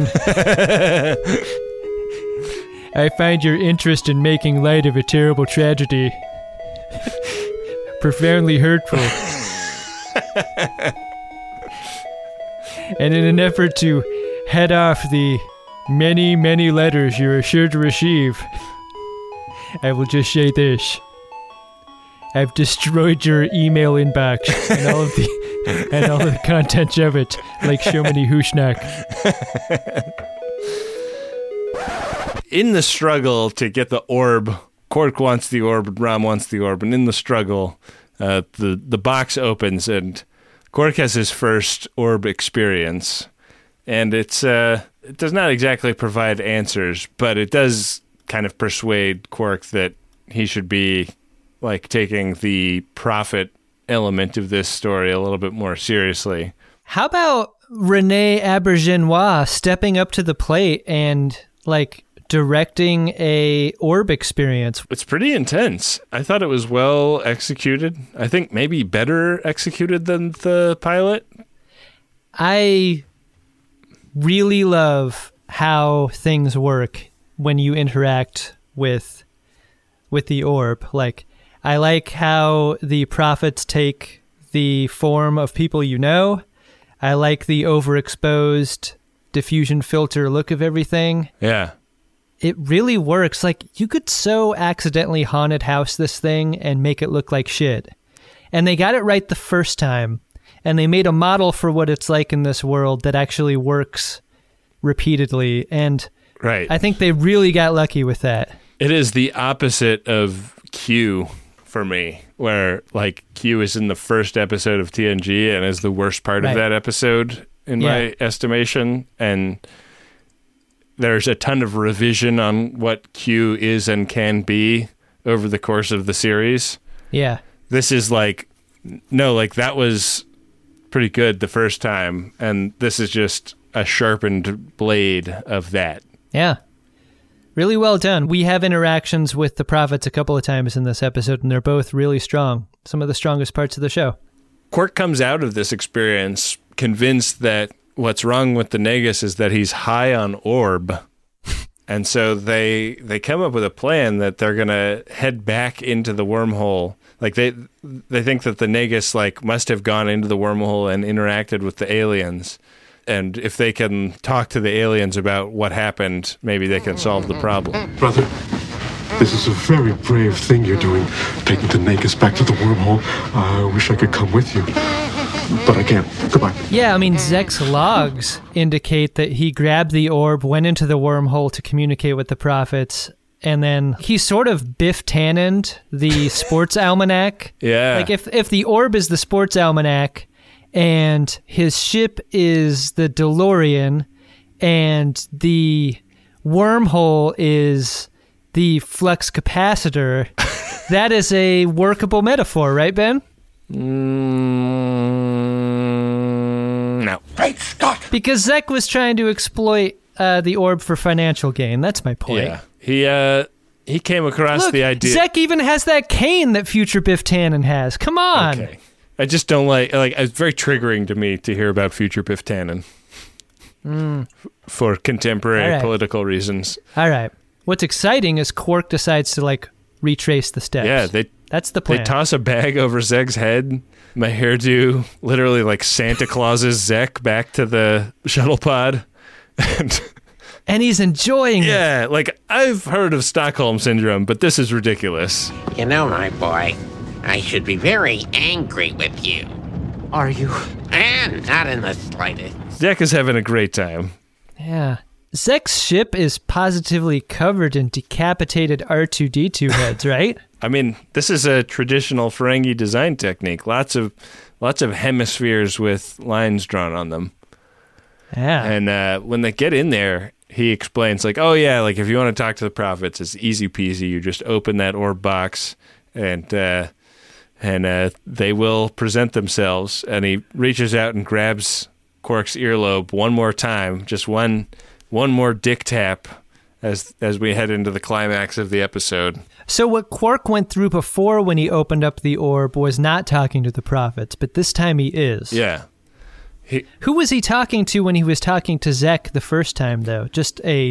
I find your interest in making light of a terrible tragedy profoundly hurtful. And in an effort to head off the many, many letters you are sure to receive, I will just say this. I've destroyed your email inbox and all of the and all of the contents of it, like so many Hushnak. In the struggle to get the orb, Quark wants the orb, Rom wants the orb, and in the struggle, uh, the, the box opens and Quark has his first orb experience. And it's uh, it does not exactly provide answers, but it does kind of persuade Quark that he should be like taking the prophet element of this story a little bit more seriously. How about Renee Aubergenois stepping up to the plate and like directing a orb experience? It's pretty intense. I thought it was well executed. I think maybe better executed than the pilot. I really love how things work when you interact with with the orb. Like, I like how the prophets take the form of people you know. I like the overexposed diffusion filter look of everything. Yeah. It really works. Like, you could so accidentally haunted house this thing and make it look like shit. And they got it right the first time. And they made a model for what it's like in this world that actually works repeatedly. And right. I think they really got lucky with that. It is the opposite of Q for me. where like Q is in the first episode of T N G and is the worst part Right. of that episode in Yeah. my estimation, and there's a ton of revision on what Q is and can be over the course of the series. Yeah. This is like, no, like that was pretty good the first time, and this is just a sharpened blade of that. Yeah. Really well done. We have interactions with the prophets a couple of times in this episode, and they're both really strong. Some of the strongest parts of the show. Quark comes out of this experience convinced that what's wrong with the Negus is that he's high on orb. And so they they come up with a plan that they're going to head back into the wormhole. Like they they think that the Negus like must have gone into the wormhole and interacted with the aliens. And if they can talk to the aliens about what happened, maybe they can solve the problem. Brother, this is a very brave thing you're doing, taking the Nagus back to the wormhole. I wish I could come with you, but I can't. Goodbye. Yeah, I mean, Zek's logs indicate that he grabbed the orb, went into the wormhole to communicate with the prophets, and then he sort of Biff Tannen'd the sports almanac. Yeah. Like, if, if the orb is the sports almanac, and his ship is the DeLorean, and the wormhole is the flux capacitor, that is a workable metaphor, right, Ben? Mm, no. Great Scott! Because Zek was trying to exploit uh, the orb for financial gain. That's my point. Yeah. He, uh... He came across Look, the idea. Zek even has that cane that future Biff Tannen has. Come on. Okay. I just don't like, like, it's very triggering to me to hear about future Biff Tannen Mm. for contemporary All right. political reasons. All right. What's exciting is Quark decides to, like, retrace the steps. Yeah, they That's the plan. They toss a bag over Zek's head. My hairdo literally like Santa Claus's Zek back to the shuttle pod. And and he's enjoying it. yeah, like I've heard of Stockholm Syndrome, but this is ridiculous. You know, my boy, I should be very angry with you. Are you? And not in the slightest. Zek is having a great time. Yeah. Zek's ship is positively covered in decapitated R two D two heads, right? I mean, this is a traditional Ferengi design technique. Lots of lots of hemispheres with lines drawn on them. Yeah. And uh, when they get in there, he explains, like, oh, yeah, like, if you want to talk to the prophets, it's easy peasy. You just open that orb box, and uh, and uh, they will present themselves. And he reaches out and grabs Quark's earlobe one more time, just one one more dick tap as as we head into the climax of the episode. So what Quark went through before when he opened up the orb was not talking to the prophets, but this time he is. Yeah. He, Who was he talking to when he was talking to Zek the first time, though? Just a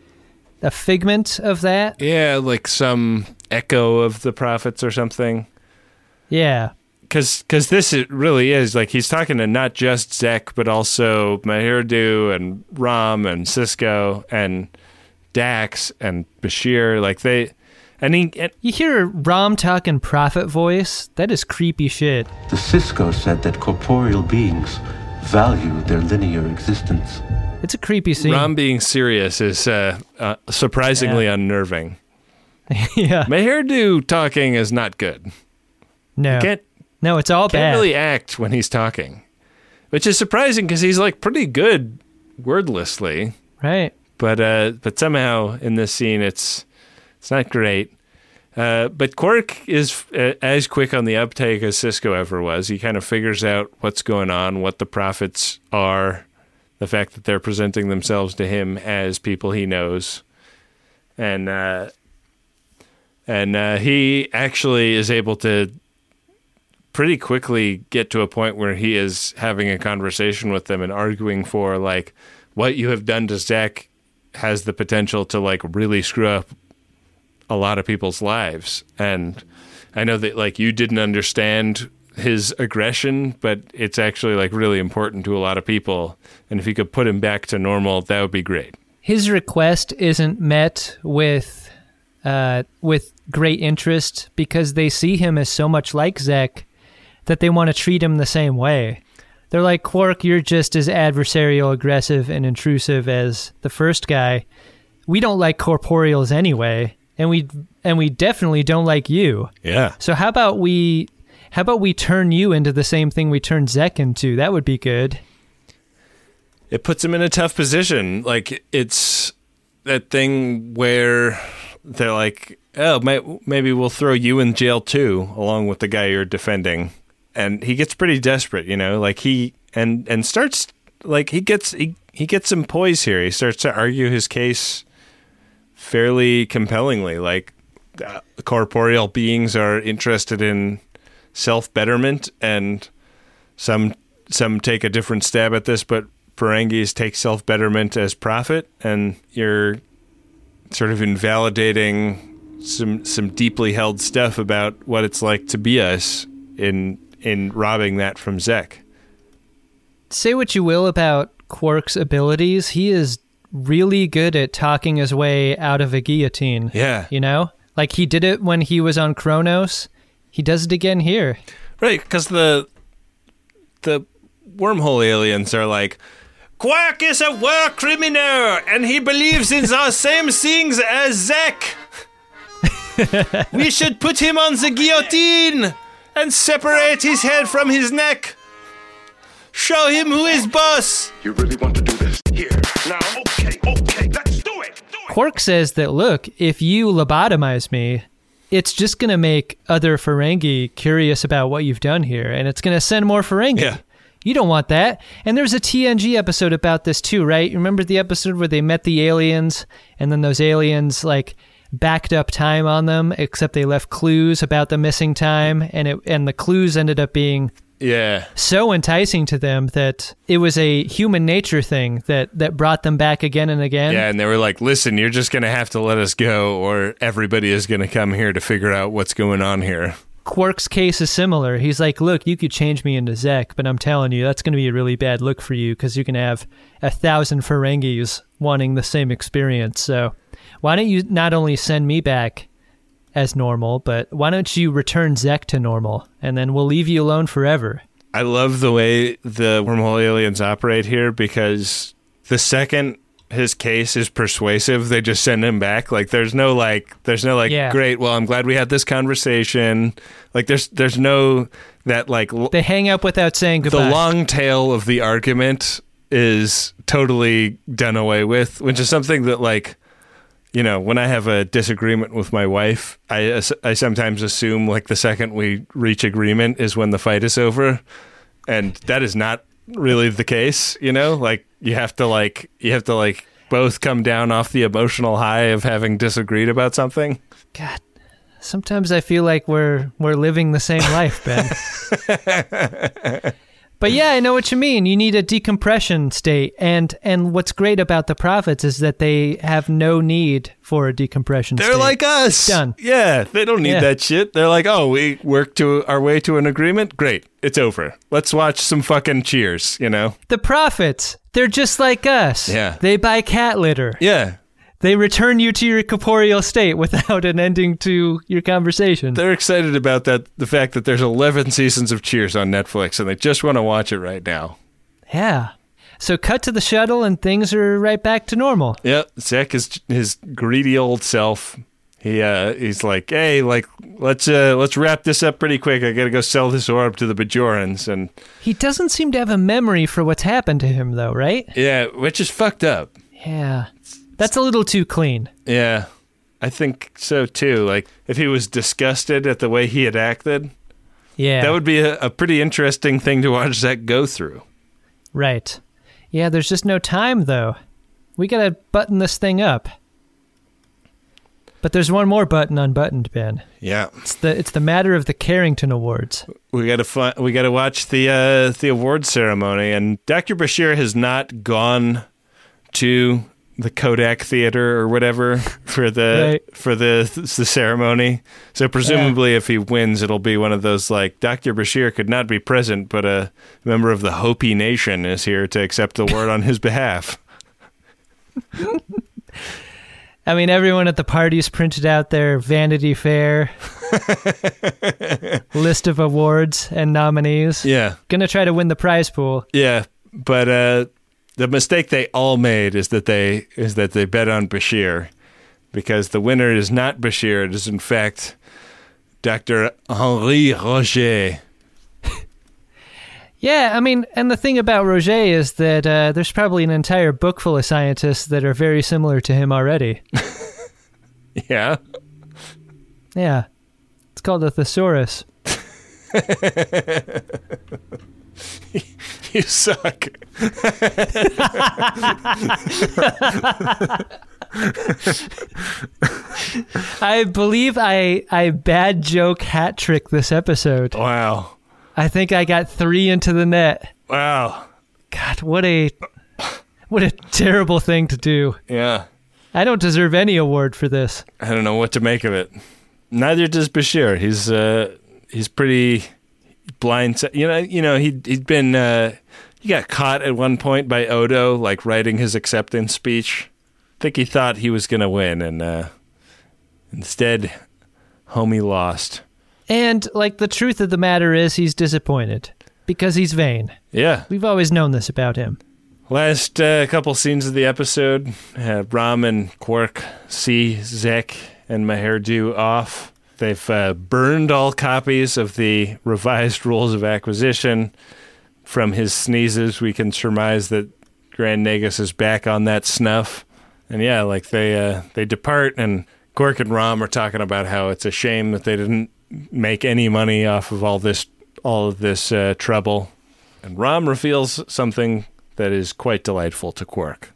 a figment of that? yeah, like some echo of the prophets or something. Yeah. Because cause this it really is, like, he's talking to not just Zek, but also Mahirdu and Rom and Cisco and Dax and Bashir. Like, they... And he... And, You hear Rom talking prophet voice? That is creepy shit. The Cisco said that corporeal beings value their linear existence. It's a creepy scene. Rom being serious is uh, uh, surprisingly Yeah. unnerving. yeah. Mahirdu talking is not good. No. He can't, no, it's all can't bad. really act when he's talking. Which is surprising because he's, like, pretty good wordlessly. Right. But uh, but somehow in this scene, it's it's not great. Uh, but Quark is uh, as quick on the uptake as Cisco ever was. He kind of figures out what's going on, what the prophets are, the fact that they're presenting themselves to him as people he knows, and uh, and uh, he actually is able to pretty quickly get to a point where he is having a conversation with them and arguing for, like, what you have done to Zek has the potential to, like, really screw up a lot of people's lives. And I know that, like, you didn't understand his aggression, but it's actually, like, really important to a lot of people. And if you could put him back to normal, that would be great. His request isn't met with uh, with great interest because they see him as so much like Zek that they want to treat him the same way. They're like, Quark, you're just as adversarial, aggressive, and intrusive as the first guy. We don't like corporeals anyway. and we and we definitely don't like you. Yeah. So how about we how about we turn you into the same thing we turned Zek into? That would be good. It puts him in a tough position. Like, it's that thing where they're like, oh, may- maybe we'll throw you in jail too, along with the guy you're defending. And he gets pretty desperate, you know, like he and and starts like he gets he, he gets some poise here. He starts to argue his case fairly compellingly, like uh, corporeal beings are interested in self-betterment, and some some take a different stab at this, but Ferengis take self-betterment as profit, and you're sort of invalidating some some deeply held stuff about what it's like to be us in in robbing that from Zek. Say what you will about Quark's abilities, he is really good at talking his way out of a guillotine. Yeah. You know? Like, he did it when he was on Kronos. He does it again here. Right, because the the wormhole aliens are like, Quark is a war criminal, and he believes in the same things as Zek. We should put him on the guillotine and separate his head from his neck. Show him who is boss. You really want to do this? Here, now, okay, okay, let's do it. Do it. Quark says that, look, if you lobotomize me, it's just going to make other Ferengi curious about what you've done here, and it's going to send more Ferengi. Yeah. You don't want that. And there's a T N G episode about this too, right? You remember the episode where they met the aliens, and then those aliens, like, backed up time on them, except they left clues about the missing time, and it and the clues ended up being yeah so enticing to them that it was a human nature thing that, that brought them back again and again. Yeah, and they were like, listen, you're just going to have to let us go, or everybody is going to come here to figure out what's going on here. Quark's case is similar. He's like, look, you could change me into Zek, but I'm telling you, that's going to be a really bad look for you, because you can have a thousand Ferengis wanting the same experience. So why don't you not only send me back as normal, but why don't you return Zek to normal, and then we'll leave you alone forever. I love the way the wormhole aliens operate here, because the second his case is persuasive, they just send him back. Like, there's no like, there's no like, Yeah. great, well, I'm glad we had this conversation. Like, there's there's no that like l- They hang up without saying goodbye. the long tail of the argument is totally done away with, which is something that, like, you know, when I have a disagreement with my wife, I, I sometimes assume, like, the second we reach agreement is when the fight is over. And that is not really the case, you know? Like, you have to, like, you have to, like, both come down off the emotional high of having disagreed about something. God, sometimes I feel like we're we're living the same life, Ben. But yeah, I know what you mean. You need a decompression state, and and what's great about the prophets is that they have no need for a decompression They're state. like us. Done. Yeah, they don't need Yeah. that shit. They're like, oh, we worked to our way to an agreement? Great, it's over. Let's watch some fucking Cheers, you know? The prophets, they're just like us. Yeah. They buy cat litter. Yeah. They return you to your corporeal state without an ending to your conversation. They're excited about that, the fact that there's eleven seasons of Cheers on Netflix, and they just want to watch it right now. Yeah. So cut to the shuttle, and things are right back to normal. Yep, Zek is his greedy old self. He uh, he's like, hey, like let's uh, let's wrap this up pretty quick. I gotta go sell this orb to the Bajorans, and He doesn't seem to have a memory for what's happened to him, though, right? yeah, which is fucked up. Yeah. That's a little too clean. Yeah, I think so too. Like, if he was disgusted at the way he had acted, Yeah. that would be a, a pretty interesting thing to watch Zek go through. Right. Yeah, there's just no time, though. We gotta button this thing up. But there's one more button unbuttoned, Ben. Yeah, It's the it's the matter of the Carrington Awards. we gotta fi- we gotta watch the uh, the award ceremony, and Doctor Bashir has not gone to the Kodak Theater or whatever for the Right. for the the ceremony. So presumably, if he wins, it'll be one of those like Doctor Bashir could not be present, but a member of the Hopi Nation is here to accept the award on his behalf. I mean, everyone at the party's printed out their Vanity Fair list of awards and nominees. Yeah, Gonna try to win the prize pool. yeah, but uh, the mistake they all made is that they is that they bet on Bashir, because the winner is not Bashir. It is, in fact, Doctor Henri Roger. Yeah, I mean, and the thing about Roger is that uh, there's probably an entire book full of scientists that are very similar to him already. Yeah? Yeah. It's called a thesaurus. You suck. I believe I, I bad joke hat trick this episode. Wow. I think I got three into the net. Wow. God, what a what a terrible thing to do. Yeah. I don't deserve any award for this. I don't know what to make of it. Neither does Bashir. He's uh he's pretty blind. You know, you know he he'd been uh, he got caught at one point by Odo, like writing his acceptance speech. I think he thought he was gonna win, and uh, instead, homie lost. And, like, the truth of the matter is he's disappointed because he's vain. Yeah. We've always known this about him. Last uh, couple scenes of the episode, uh, Rom and Quark see Zek and Maherdu off. They've uh, burned all copies of the revised rules of acquisition. From his sneezes, we can surmise that Grand Nagus is back on that snuff. And yeah, like they uh, they depart, and Quark and Rom are talking about how it's a shame that they didn't make any money off of all this all of this uh, trouble. And Rom reveals something that is quite delightful to Quark.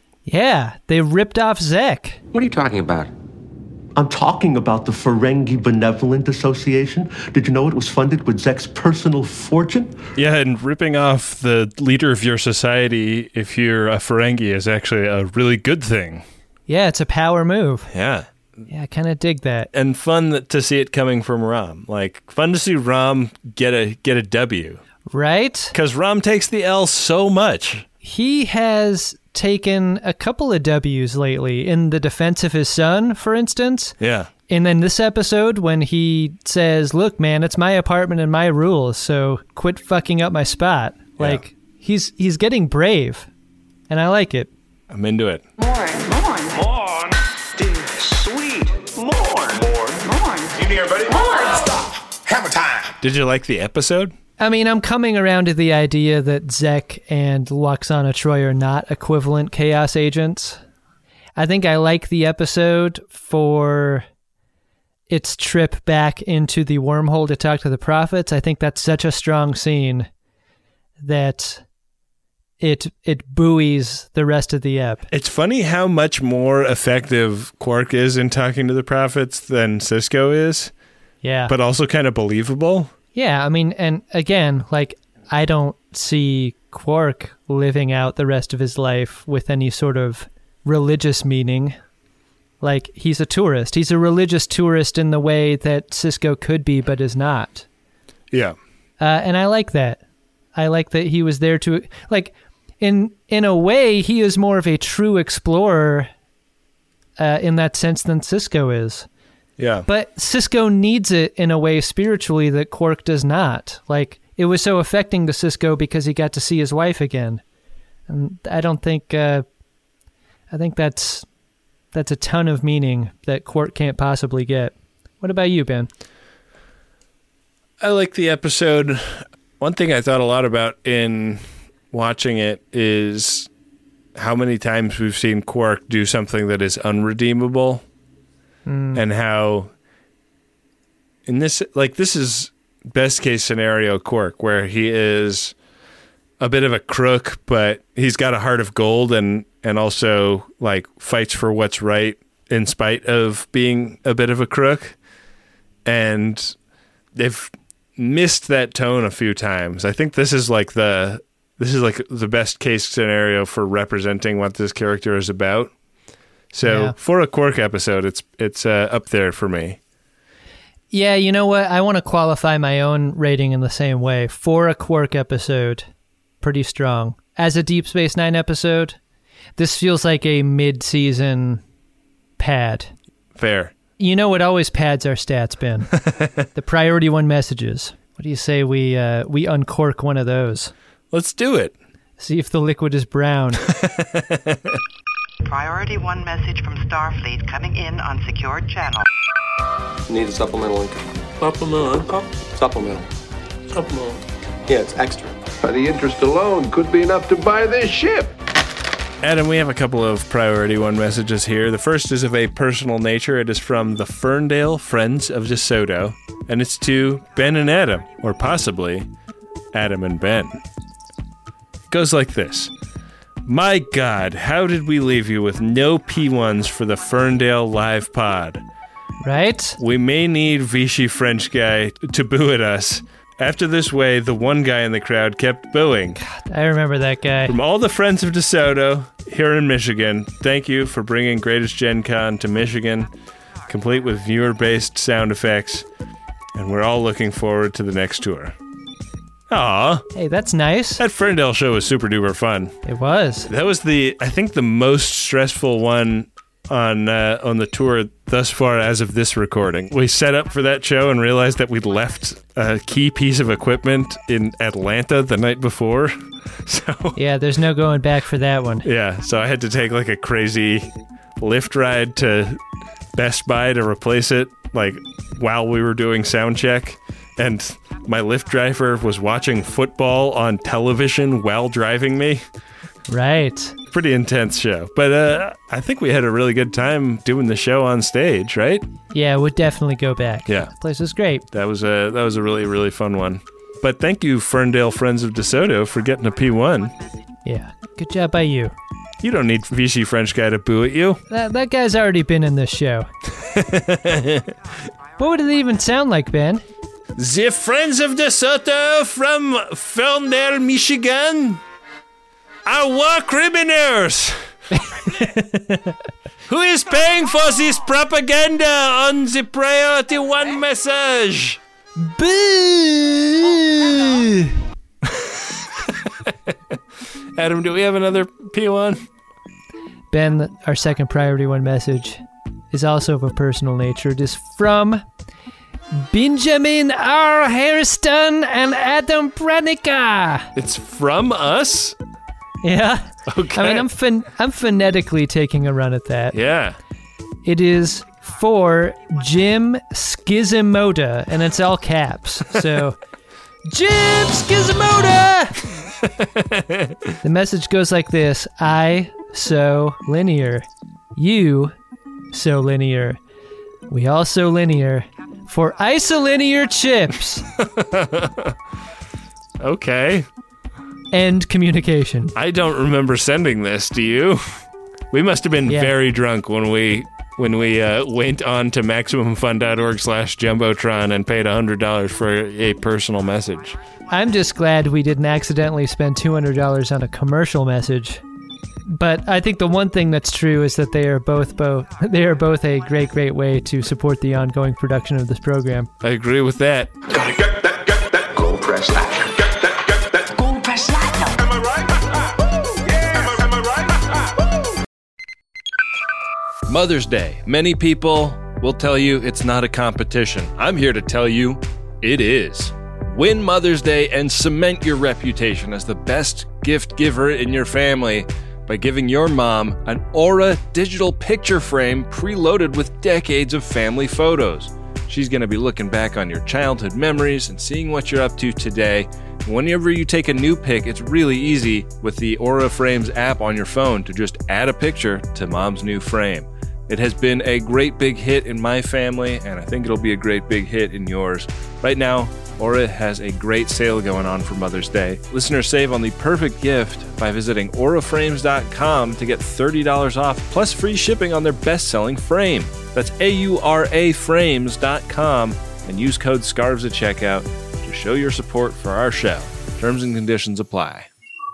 Yeah, they ripped off Zek. What are you talking about? I'm talking about the Ferengi Benevolent Association. Did you know it was funded with Zek's personal fortune? Yeah, and ripping off the leader of your society, if you're a Ferengi, is actually a really good thing. Yeah, it's a power move. Yeah. Yeah, I kind of dig that. And fun that, to see it coming from Rom. Like, fun to see Rom get a get a W. Right? Because Rom takes the L so much. He has taken a couple of W's lately in the defense of his son, for instance. Yeah. And then this episode when he says, look, man, it's my apartment and my rules, so quit fucking up my spot. Yeah. Like, he's he's getting brave, and I like it. I'm into it. Morn, morn, Morn. dude, sweet. Morn, Morn. morn. You hear, buddy? Morn. Stop. Hammer time. Did you like the episode? I mean, I'm coming around to the idea that Zek and Lwaxana Troi are not equivalent Chaos agents. I think I like the episode for its trip back into the wormhole to talk to the prophets. I think that's such a strong scene that it it buoys the rest of the ep. It's funny how much more effective Quark is in talking to the prophets than Sisko is. Yeah. But also kind of believable. Yeah, I mean, and again, like, I don't see Quark living out the rest of his life with any sort of religious meaning. Like, he's a tourist. He's a religious tourist in the way that Sisko could be, but is not. Yeah. Uh, and I like that. I like that he was there to, like, in in a way, he is more of a true explorer uh, in that sense than Sisko is. Yeah. But Sisko needs it in a way spiritually that Quark does not. Like, it was so affecting to Sisko because he got to see his wife again. And I don't think, uh, I think that's, that's a ton of meaning that Quark can't possibly get. What about you, Ben? I like the episode. One thing I thought a lot about in watching it is how many times we've seen Quark do something that is unredeemable. Mm. And how in this, like, this is best case scenario Quark, where he is a bit of a crook, but he's got a heart of gold and, and also, like, fights for what's right in spite of being a bit of a crook. And they've missed that tone a few times. I think this is like the, this is like the best case scenario for representing what this character is about. So yeah. For a Quark episode, it's it's uh, up there for me. Yeah, you know what? I want to qualify my own rating in the same way. For a Quark episode, pretty strong. As a Deep Space Nine episode, this feels like a mid-season pad. Fair. You know what always pads our stats, Ben? The priority one messages. What do you say we uh, we uncork one of those? Let's do it. See if the liquid is brown. Priority one message from Starfleet coming in on secured channel. Need a supplemental income. Supplemental income? Supplemental. Supplemental. Yeah, it's extra. The interest alone could be enough to buy this ship. Adam, we have a couple of Priority One messages here. The first is of a personal nature. It is from the Ferndale Friends of DeSoto, and it's to Ben and Adam, or possibly Adam and Ben. It goes like this. My God, how did we leave you with no P ones for the Ferndale live pod? Right? We may need Vichy French guy to boo at us. After this way, the one guy in the crowd kept booing. God, I remember that guy. From all the friends of DeSoto here in Michigan, thank you for bringing Greatest Gen Con to Michigan, complete with viewer-based sound effects, and we're all looking forward to the next tour. Aw. Hey, that's nice. That Ferndale show was super duper fun. It was. That was the, I think, the most stressful one on uh, on the tour thus far as of this recording. We set up for that show and realized that we'd left a key piece of equipment in Atlanta the night before. So yeah, there's no going back for that one. Yeah, so I had to take like a crazy lift ride to Best Buy to replace it, like while we were doing sound check. And my Lyft driver was watching football on television while driving me. Right. Pretty intense show. But uh, I think we had a really good time doing the show on stage, right? Yeah, we'd definitely go back. Yeah. The place was great. That was a that was a really, really fun one. But thank you, Ferndale Friends of DeSoto, for getting a P one. Yeah. Good job by you. You don't need Vichy French guy to boo at you. That, that guy's already been in this show. What would it even sound like, Ben? The Friends of DeSoto from Ferndale, Michigan are war criminals. Who is paying for this propaganda on the Priority One message? Boo! Adam, do we have another P one? Ben, our second Priority One message is also of a personal nature. It is from Benjamin R. Hairston and Adam Pranica. It's from us? Yeah. Okay. I mean, I'm pho- I'm phonetically taking a run at that. Yeah. It is for Jim Skizimoda, and it's all caps. So, Jim Skizimoda! The message goes like this. I, so linear. You, so linear. We all so linear. For isolinear chips. Okay. End communication. I don't remember sending this, do you? We must have been Yeah. very drunk when we when we uh, went on to MaximumFun.org slash Jumbotron and paid one hundred dollars for a personal message. I'm just glad we didn't accidentally spend two hundred dollars on a commercial message. But I think the one thing that's true is that they are both both they are both a great, great way to support the ongoing production of this program. I agree with that. Gotta get that, get that, go press that. Get that, get that, go press that. Am I right? Yeah. Am I, am I right? Mother's Day. Many people will tell you it's not a competition. I'm here to tell you it is. Win Mother's Day and cement your reputation as the best gift giver in your family by giving your mom an Aura digital picture frame preloaded with decades of family photos. She's going to be looking back on your childhood memories and seeing what you're up to today. And whenever you take a new pic, it's really easy with the Aura Frames app on your phone to just add a picture to mom's new frame. It has been a great big hit in my family, and I think it'll be a great big hit in yours. Right now, Aura has a great sale going on for Mother's Day. Listeners save on the perfect gift by visiting aura frames dot com to get thirty dollars off plus free shipping on their best-selling frame. That's A U R A frames dot com and use code SCARVES at checkout to show your support for our show. Terms and conditions apply.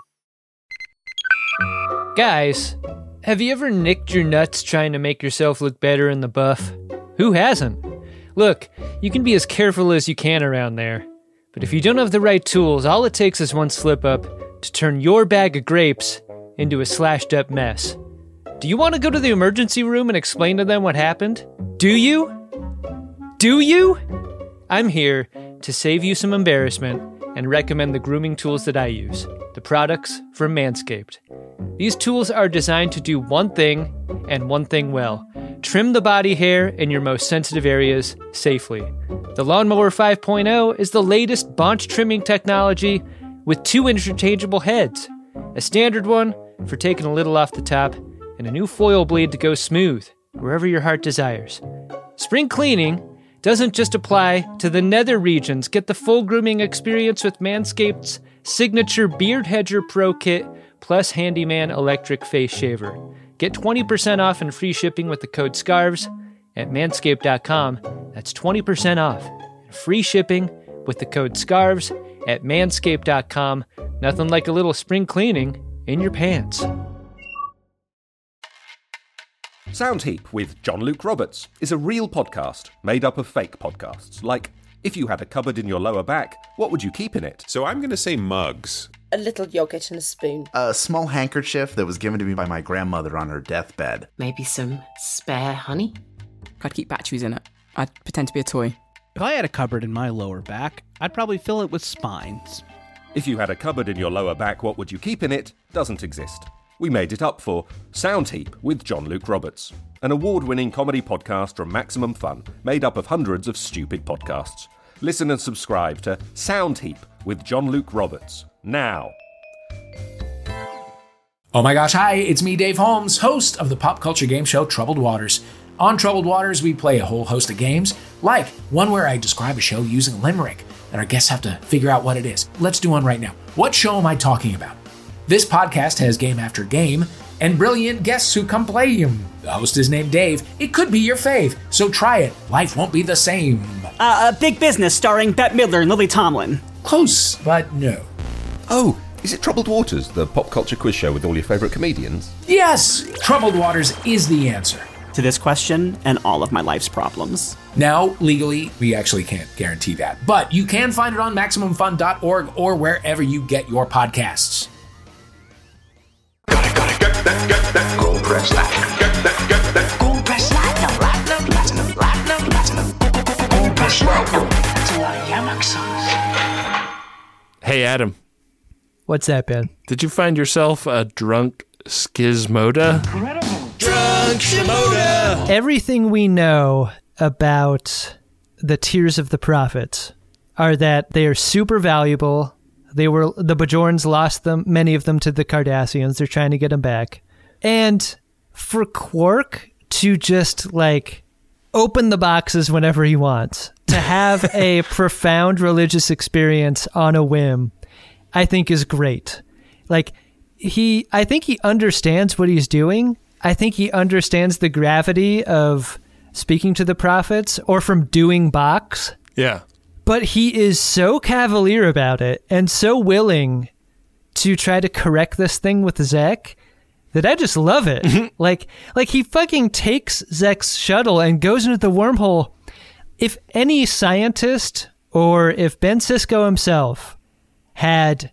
Guys, have you ever nicked your nuts trying to make yourself look better in the buff? Who hasn't? Look, you can be as careful as you can around there, but if you don't have the right tools, all it takes is one slip up to turn your bag of grapes into a slashed up mess. Do you want to go to the emergency room and explain to them what happened? Do you? Do you? I'm here to save you some embarrassment and recommend the grooming tools that I use, the products from Manscaped. These tools are designed to do one thing, and one thing well. Trim the body hair in your most sensitive areas safely. The Lawnmower five point oh is the latest bunch trimming technology with two interchangeable heads. A standard one for taking a little off the top, and a new foil blade to go smooth wherever your heart desires. Spring cleaning doesn't just apply to the nether regions. Get the full grooming experience with Manscaped's signature Beard Hedger Pro Kit plus Handyman Electric Face Shaver. Get twenty percent off and free shipping with the code SCARVES at manscaped dot com. That's twenty percent off and free shipping with the code SCARVES at manscaped dot com. Nothing like a little spring cleaning in your pants. Soundheap with John Luke Roberts is a real podcast made up of fake podcasts. Like, if you had a cupboard in your lower back, what would you keep in it? So I'm going to say mugs. A little yogurt and a spoon. A small handkerchief that was given to me by my grandmother on her deathbed. Maybe some spare honey? I'd keep batteries in it. I'd pretend to be a toy. If I had a cupboard in my lower back, I'd probably fill it with spines. If you had a cupboard in your lower back, what would you keep in it? Doesn't exist. We made it up for Soundheap with John Luke Roberts, an award-winning comedy podcast from Maximum Fun, made up of hundreds of stupid podcasts. Listen and subscribe to Soundheap with John Luke Roberts now. Oh my gosh, hi, it's me, Dave Holmes, host of the pop culture game show Troubled Waters. On Troubled Waters, we play a whole host of games, like one where I describe a show using a limerick, and our guests have to figure out what it is. Let's do one right now. What show am I talking about? This podcast has game after game, and brilliant guests who come play him. The host is named Dave. It could be your fave, so try it. Life won't be the same. Uh, Big Business starring Bette Midler and Lily Tomlin. Close, but no. Oh, is it Troubled Waters, the pop culture quiz show with all your favourite comedians? Yes! Troubled Waters is the answer. To this question and all of my life's problems. Now, legally, we actually can't guarantee that, but you can find it on Maximum Fun dot org or wherever you get your podcasts. Gotta, gotta get that, get that gold press platinum. Get that, get that gold press platinum, platinum, platinum, platinum, platinum, gold press platinum. That's a lot of yamak sauce. Hey, Adam. What's that, Ben? Did you find yourself a drunk Schismoda? Incredible. Drunk Shimoda. Everything we know about the Tears of the Prophets are that they are super valuable. They were the Bajorans lost them, many of them, to the Cardassians. They're trying to get them back. And for Quark to just, like, open the boxes whenever he wants, to have a profound religious experience on a whim, I think is great. Like, he, I think he understands what he's doing. I think he understands the gravity of speaking to the prophets or from doing Box. Yeah. But he is so cavalier about it and so willing to try to correct this thing with Zek that I just love it. like, like he fucking takes Zek's shuttle and goes into the wormhole. If any scientist or if Ben Sisko himself had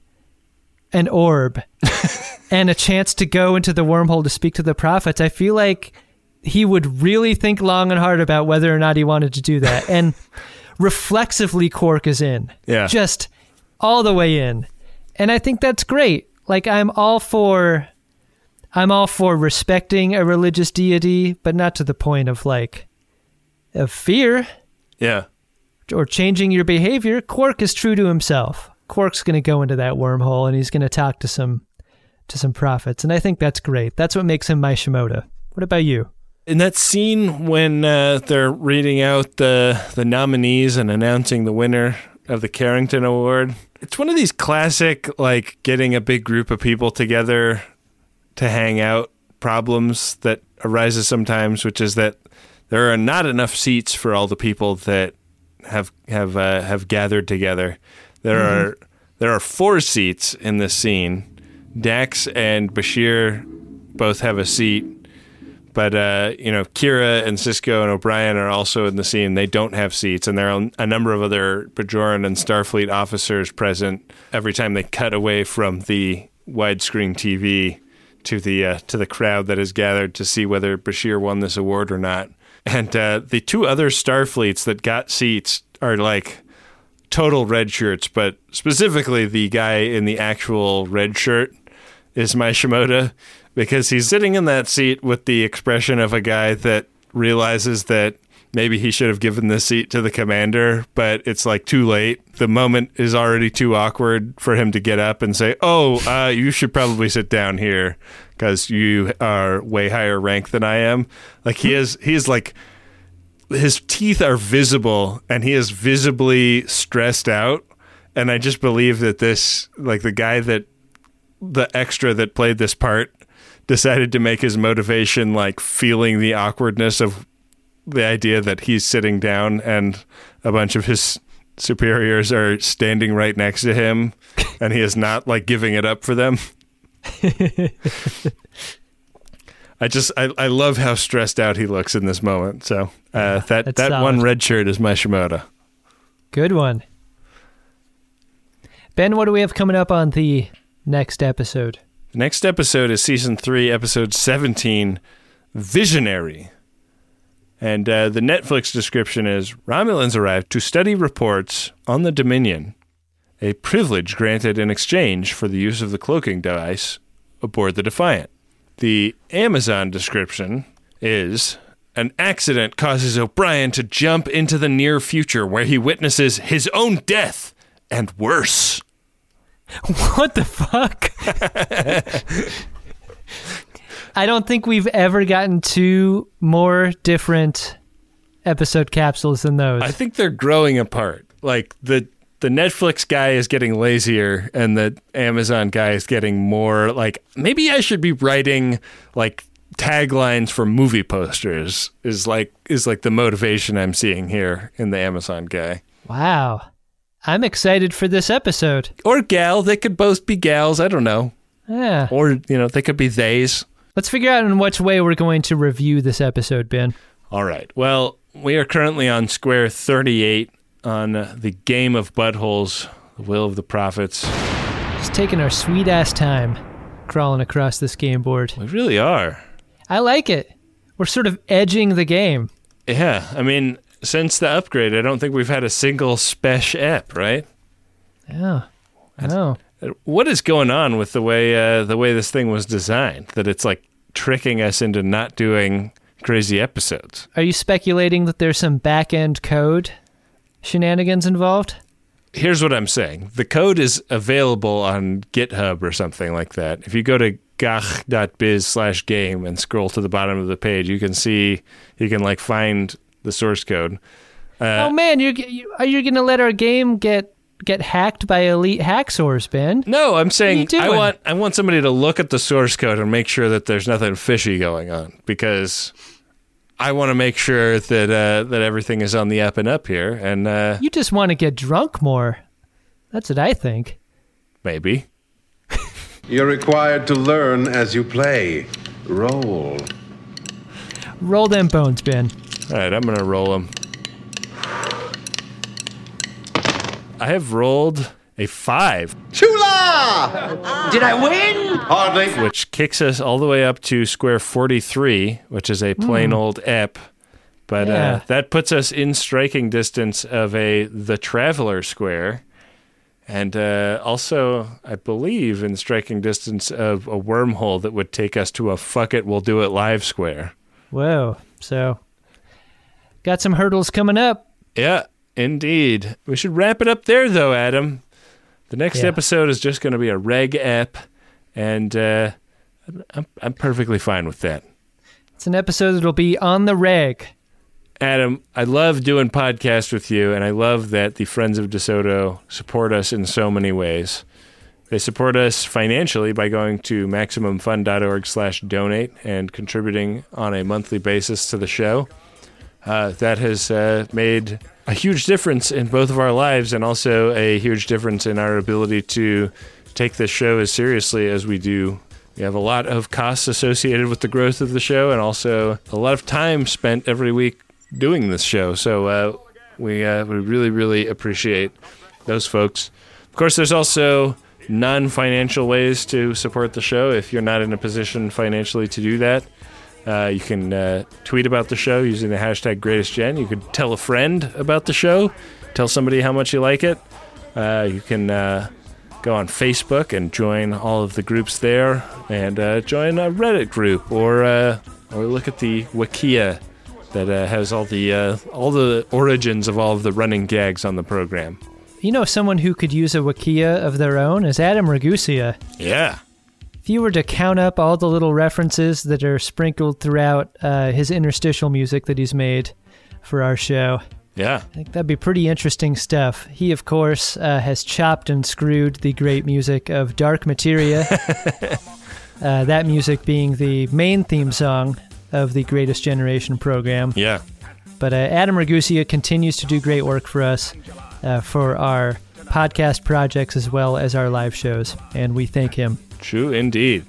an orb and a chance to go into the wormhole to speak to the prophets, I feel like he would really think long and hard about whether or not he wanted to do that. And reflexively, Quark is in. Yeah. Just all the way in. And I think that's great. Like, I'm all for I'm all for respecting a religious deity, but not to the point of, like, of fear. Yeah. Or changing your behavior. Quark is true to himself. Quark's going to go into that wormhole and he's going to talk to some to some prophets. And I think that's great. That's what makes him my Shimoda. What about you? In that scene when uh, they're reading out the the nominees and announcing the winner of the Carrington Award, it's one of these classic, like, getting a big group of people together to hang out problems that arises sometimes, which is that there are not enough seats for all the people that have have uh, have gathered together. There mm-hmm. are there are four seats in this scene. Dax and Bashir both have a seat, but uh, you know, Kira and Sisko and O'Brien are also in the scene. They don't have seats, and there are a number of other Bajoran and Starfleet officers present. Every time they cut away from the widescreen T V to the uh, to the crowd that is gathered to see whether Bashir won this award or not, and uh, the two other Starfleets that got seats are like total red shirts, but specifically the guy in the actual red shirt is my Shimoda, because he's sitting in that seat with the expression of a guy that realizes that maybe he should have given the seat to the commander, but it's like too late. The moment is already too awkward for him to get up and say, oh, uh, you should probably sit down here because you are way higher rank than I am. Like he is, he is like, his teeth are visible and he is visibly stressed out. And I just believe that this, like the guy that, the extra that played this part decided to make his motivation like feeling the awkwardness of the idea that he's sitting down and a bunch of his superiors are standing right next to him and he is not like giving it up for them. I just, I, I love how stressed out he looks in this moment. So uh, that, That's that solid. one red shirt is my Shimoda. Good one. Ben, what do we have coming up on the next episode? The next episode is season three, episode seventeen, Visionary. And uh, the Netflix description is, Romulans arrived to study reports on the Dominion, a privilege granted in exchange for the use of the cloaking device aboard the Defiant. The Amazon description is, an accident causes O'Brien to jump into the near future where he witnesses his own death and worse. What the fuck? I don't think we've ever gotten two more different episode capsules than those. I think they're growing apart. Like the the Netflix guy is getting lazier and the Amazon guy is getting more like, maybe I should be writing like taglines for movie posters is like is like the motivation I'm seeing here in the Amazon guy. Wow. I'm excited for this episode. Or gal, they could both be gals, I don't know. Yeah. Or, you know, they could be theys. Let's figure out in which way we're going to review this episode, Ben. All right. Well, we are currently on square thirty-eight on uh, the Game of Buttholes, the Will of the Prophets. Just taking our sweet-ass time crawling across this game board. We really are. I like it. We're sort of edging the game. Yeah. I mean, since the upgrade, I don't think we've had a single spec ep, right? Yeah. I know. What is going on with the way uh, the way this thing was designed? That it's like tricking us into not doing crazy episodes. Are you speculating that there's some back-end code shenanigans involved? Here's what I'm saying. The code is available on GitHub or something like that. If you go to gach.biz slash game and scroll to the bottom of the page, you can see, you can like find the source code. Uh, oh man, you're, you, are you going to let our game get get hacked by elite hacksaws, Ben? No, I'm saying I doing? want I want somebody to look at the source code and make sure that there's nothing fishy going on, because I want to make sure that uh, that everything is on the up and up here. And uh, you just want to get drunk more. That's what I think. Maybe. You're required to learn as you play. Roll. Roll them bones, Ben. All right, I'm going to roll them. I have rolled a five. Chula! Did I win? Hardly. Which kicks us all the way up to square forty-three, which is a plain mm. old ep. But yeah. uh, that puts us in striking distance of a The Traveler square. And uh, also, I believe, in striking distance of a wormhole that would take us to a fuck it, we'll do it live square. Whoa. So, got some hurdles coming up. Yeah, indeed. We should wrap it up there, though, Adam. The next yeah. episode is just going to be a reg ep, and uh, I'm, I'm perfectly fine with that. It's an episode that'll be on the reg. Adam, I love doing podcasts with you, and I love that the Friends of DeSoto support us in so many ways. They support us financially by going to MaximumFun.org slash donate and contributing on a monthly basis to the show. Uh, that has uh, made a huge difference in both of our lives, and also a huge difference in our ability to take this show as seriously as we do. We have a lot of costs associated with the growth of the show, and also a lot of time spent every week doing this show. So uh, we uh, we really, really appreciate those folks. Of course, there's also non-financial ways to support the show. If you're not in a position financially to do that, uh, you can uh, tweet about the show using the hashtag GreatestGen. You could tell a friend about the show. Tell somebody how much you like it. Uh, you can uh, go on Facebook and join all of the groups there, and uh, join a Reddit group, or uh, or look at the Wikia that uh, has all the uh, all the origins of all of the running gags on the program. You know, someone who could use a Wikia of their own is Adam Ragusa. Yeah. If you were to count up all the little references that are sprinkled throughout uh, his interstitial music that he's made for our show, yeah, I think that'd be pretty interesting stuff. He, of course, uh, has chopped and screwed the great music of Dark Materia, uh, that music being the main theme song of the Greatest Generation program. Yeah. But uh, Adam Ragusa continues to do great work for us, uh, for our podcast projects as well as our live shows, and we thank him. True indeed.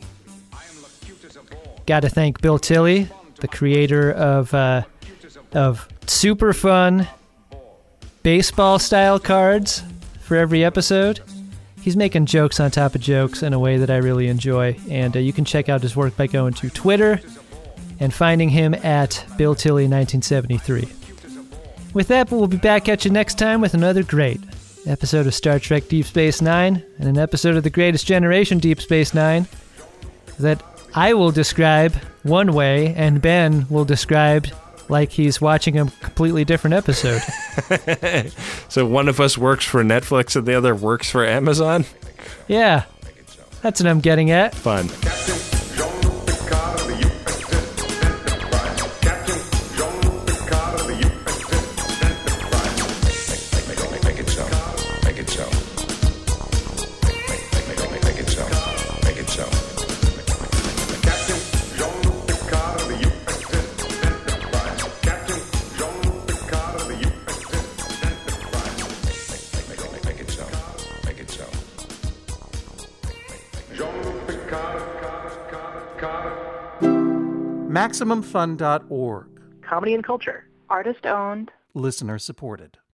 Got to thank Bill Tilley, the creator of uh, of super fun baseball-style cards for every episode. He's making jokes on top of jokes in a way that I really enjoy, and uh, you can check out his work by going to Twitter and finding him at Bill Tilley nineteen seventy-three. With that, we'll be back at you next time with another great episode of Star Trek Deep Space Nine and an episode of The Greatest Generation Deep Space Nine that I will describe one way and Ben will describe like he's watching a completely different episode. So one of us works for Netflix and the other works for Amazon? Yeah, that's what I'm getting at. Fun. Maximum Fun dot org. Comedy and culture. Artist owned. Listener supported.